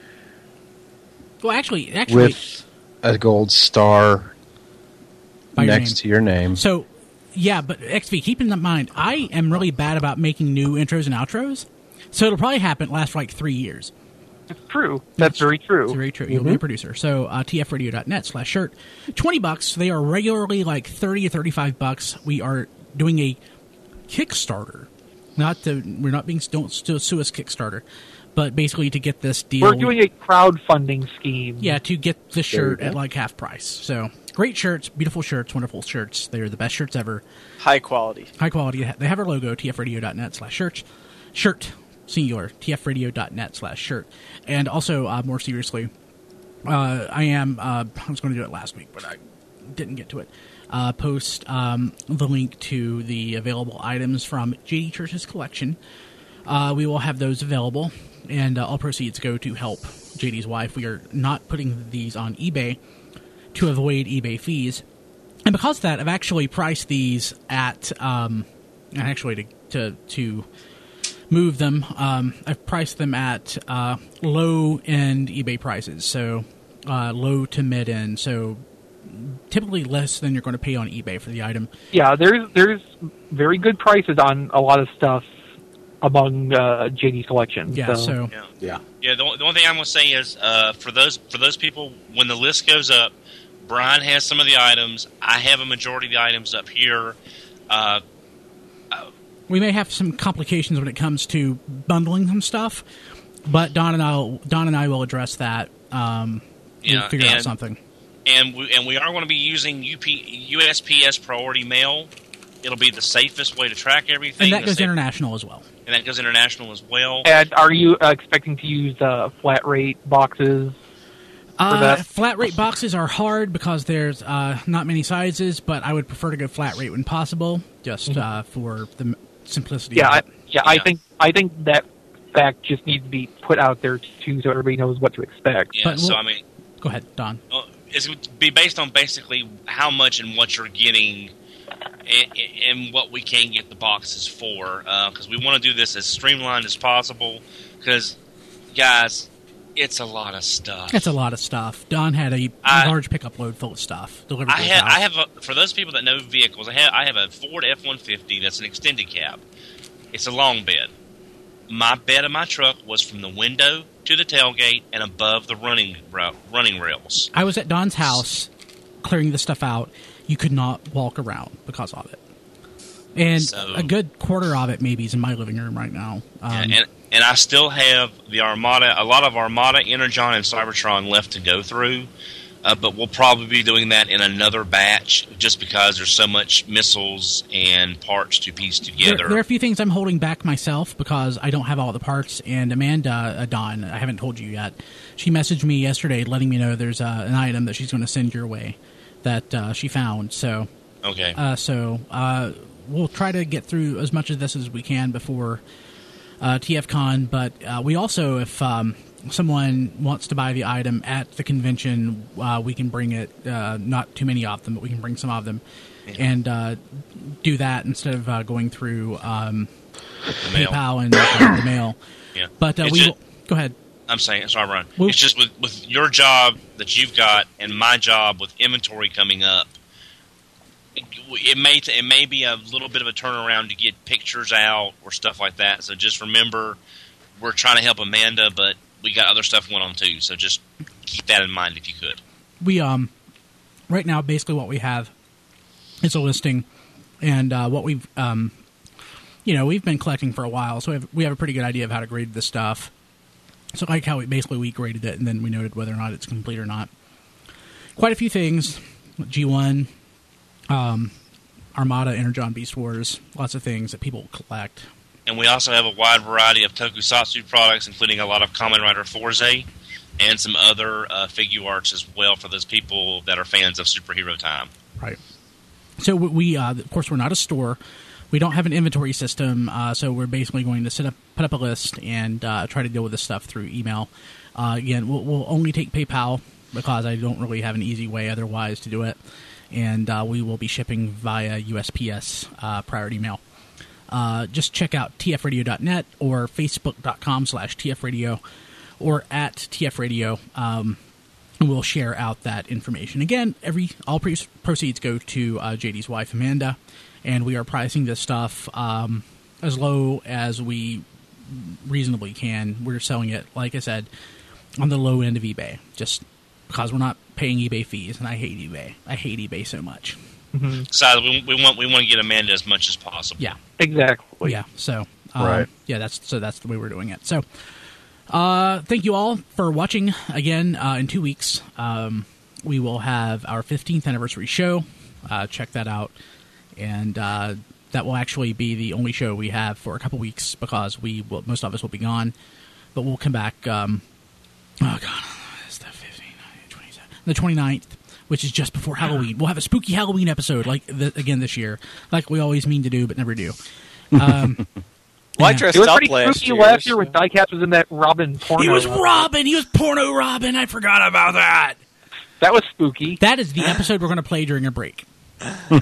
Well, actually, actually, with a gold star by your next name. to your name. So, yeah, but X V, keep in mind, I am really bad about making new intros and outros, so it'll probably happen last for like three years. It's true. That's very true. It's very true. You'll be a producer. So, uh, tfradio.net slash shirt. twenty bucks. They are regularly like thirty or thirty-five bucks. We are doing a Kickstarter. Not to, we're not being, don't still sue us Kickstarter, but basically to get this deal. We're doing a crowdfunding scheme. Yeah, to get the shirt at like half price. So, great shirts, beautiful shirts, wonderful shirts. They're the best shirts ever. High quality. High quality. They have our logo, tfradio.net slash shirt. Shirt, singular, tfradio.net slash shirt. And also, uh, more seriously, uh, I am, uh, I was going to do it last week, but I didn't get to it. Uh, post um, the link to the available items from J D Church's collection. Uh, we will have those available, and uh, all proceeds go to help J D's wife. We are not putting these on eBay to avoid eBay fees. And because of that, I've actually priced these at, um, and actually to, to, to move them, um, I've priced them at uh, low-end eBay prices, so uh, low to mid-end, so typically less than you're going to pay on eBay for the item. Yeah, there's there's very good prices on a lot of stuff among uh, J D's collection. Yeah, so, Yeah. Yeah. Yeah, the, the one thing I'm going to say is uh, for those for those people, when the list goes up, Brian has some of the items. I have a majority of the items up here. Uh, we may have some complications when it comes to bundling some stuff, But Don and I, Don and I will address that. Um, Yeah, we'll figure and, out something. And we, and we are going to be using U P, U S P S priority mail. It'll be the safest way to track everything. And that goes safe, international as well. And that goes international as well. And are you uh, expecting to use uh, flat rate boxes? Uh, flat rate boxes are hard because there's uh, not many sizes, but I would prefer to go flat rate when possible, just mm-hmm. uh, for the m- simplicity. Yeah, of it. I, yeah, yeah. I think I think that fact just needs to be put out there too, so everybody knows what to expect. Yeah, but so we'll, I mean, go ahead, Don. Well, it's going to be based on basically how much and what you're getting, and, and what we can get the boxes for, because uh, we want to do this as streamlined as possible. Because, guys, it's a lot of stuff. It's a lot of stuff. Don had a I, large pickup load full of stuff delivered I to his have, house. I have a, for those people that know vehicles, I have I have a Ford F one fifty that's an extended cab. It's a long bed. My bed of my truck was from the window to the tailgate and above the running running rails. I was at Don's house clearing the stuff out. You could not walk around because of it. And so, a good quarter of it maybe is in my living room right now. Um, and, and and I still have the Armada, a lot of Armada, Energon, and Cybertron left to go through. Uh, but we'll probably be doing that in another batch just because there's so much missiles and parts to piece together. There, there are a few things I'm holding back myself because I don't have all the parts. And Amanda uh, Don, I haven't told you yet, she messaged me yesterday letting me know there's uh, an item that she's going to send your way that uh, she found. So, okay. Uh, so uh, we'll try to get through as much of this as we can before uh, T F Con. But uh, we also, if... Um, someone wants to buy the item at the convention, uh, we can bring it, uh, not too many of them, but we can bring some of them, yeah. and uh, do that instead of uh, going through um, PayPal and uh, the mail. Yeah. But uh, we just, will, go ahead. I'm saying, sorry, Ron. We'll, it's just with, with your job that you've got and my job with inventory coming up, it, it may t- it may be a little bit of a turnaround to get pictures out or stuff like that. So just remember, we're trying to help Amanda, but we got other stuff going on too, so just keep that in mind if you could. We um, right now, basically what we have is a listing, and uh, what we've um, you know, we've been collecting for a while, so we have, we have a pretty good idea of how to grade this stuff. So like how we basically we graded it, and then we noted whether or not it's complete or not. Quite a few things: G one, um, Armada, Energon, Beast Wars, lots of things that people collect. And we also have a wide variety of tokusatsu products, including a lot of Kamen Rider Forze and some other uh, figure arts as well for those people that are fans of Superhero Time. Right. So we, uh, of course, we're not a store. We don't have an inventory system, uh, so we're basically going to set up, put up a list and uh, try to deal with this stuff through email. Uh, again, we'll, we'll only take PayPal because I don't really have an easy way otherwise to do it. And uh, we will be shipping via U S P S uh, priority mail. Uh, just check out T F radio dot net or facebook.com slash tfradio or at tfradio. Um, and we'll share out that information. Again, every all pre- proceeds go to uh, J D's wife, Amanda, and we are pricing this stuff um, as low as we reasonably can. We're selling it, like I said, on the low end of eBay, just because we're not paying eBay fees, and I hate eBay. I hate eBay so much. Mm-hmm. So we, we want we want to get Amanda as much as possible. Yeah, exactly. Yeah, so um, right. Yeah, that's so that's the way we're doing it. So, uh, thank you all for watching again. Uh, in two weeks, um, we will have our fifteenth anniversary show. Uh, check that out, and uh, that will actually be the only show we have for a couple weeks because we will, most of us will be gone, but we'll come back. Um, oh God, it's the fifteenth, twenty-seven, the twenty-ninth. Which is just before Halloween. We'll have a spooky Halloween episode, like the, again this year, like we always mean to do, but never do. Um, well, I yeah. dressed it was up pretty last spooky year. last year when Diecast was in that Robin porno. He was Robin. He was porno Robin. I forgot about that. That was spooky. That is the episode we're going to play during a break. oh,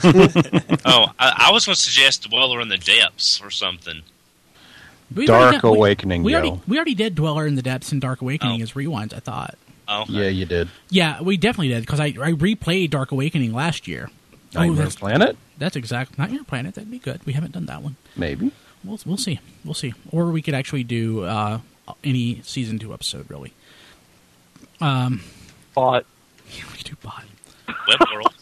I, I was going to suggest Dweller in the Depths or something. We've Dark done, Awakening, we, we yo. already we already did Dweller in the Depths and Dark Awakening Oh. as rewinds. I thought. Oh, okay. Yeah, you did. Yeah, we definitely did because I, I replayed Dark Awakening last year. Nightmare that's, Planet? That's exact. Nightmare Planet. That'd be good. We haven't done that one. Maybe. We'll we'll see. We'll see. Or we could actually do uh, any season two episode really. Um, Bot. Yeah, we could do bot. Web World.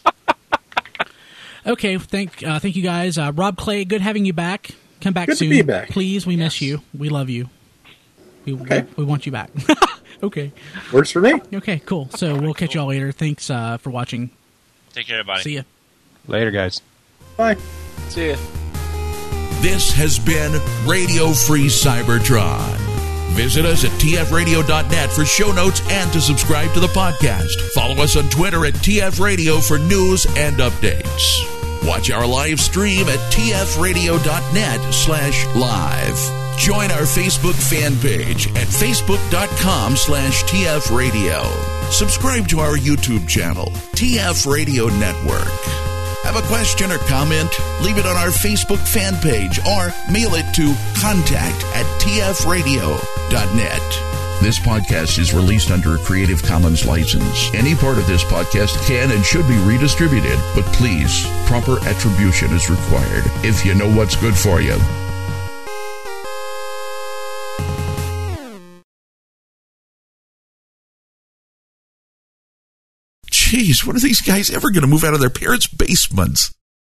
Okay, thank uh, thank you guys. Uh, Rob Clay, good having you back. Come back Good to soon. be back. Please, we Yes. miss you. We love you. We, Okay. we, we want you back. Okay. Works for me. Okay, cool. So we'll catch y'all later. Thanks uh, for watching. Take care, everybody. See ya. Later, guys. Bye. See ya. This has been Radio Free Cybertron. Visit us at T F radio dot net for show notes and to subscribe to the podcast. Follow us on Twitter at T F Radio for news and updates. Watch our live stream at T F radio dot net slash live. Join our Facebook fan page at facebook dot com slash T F radio. Subscribe to our YouTube channel, T F Radio Network. Have a question or comment? Leave it on our Facebook fan page or mail it to contact at T F radio dot net. This podcast is released under a Creative Commons license. Any part of this podcast can and should be redistributed, but please, proper attribution is required if you know what's good for you. Jeez, when are these guys ever going to move out of their parents' basements?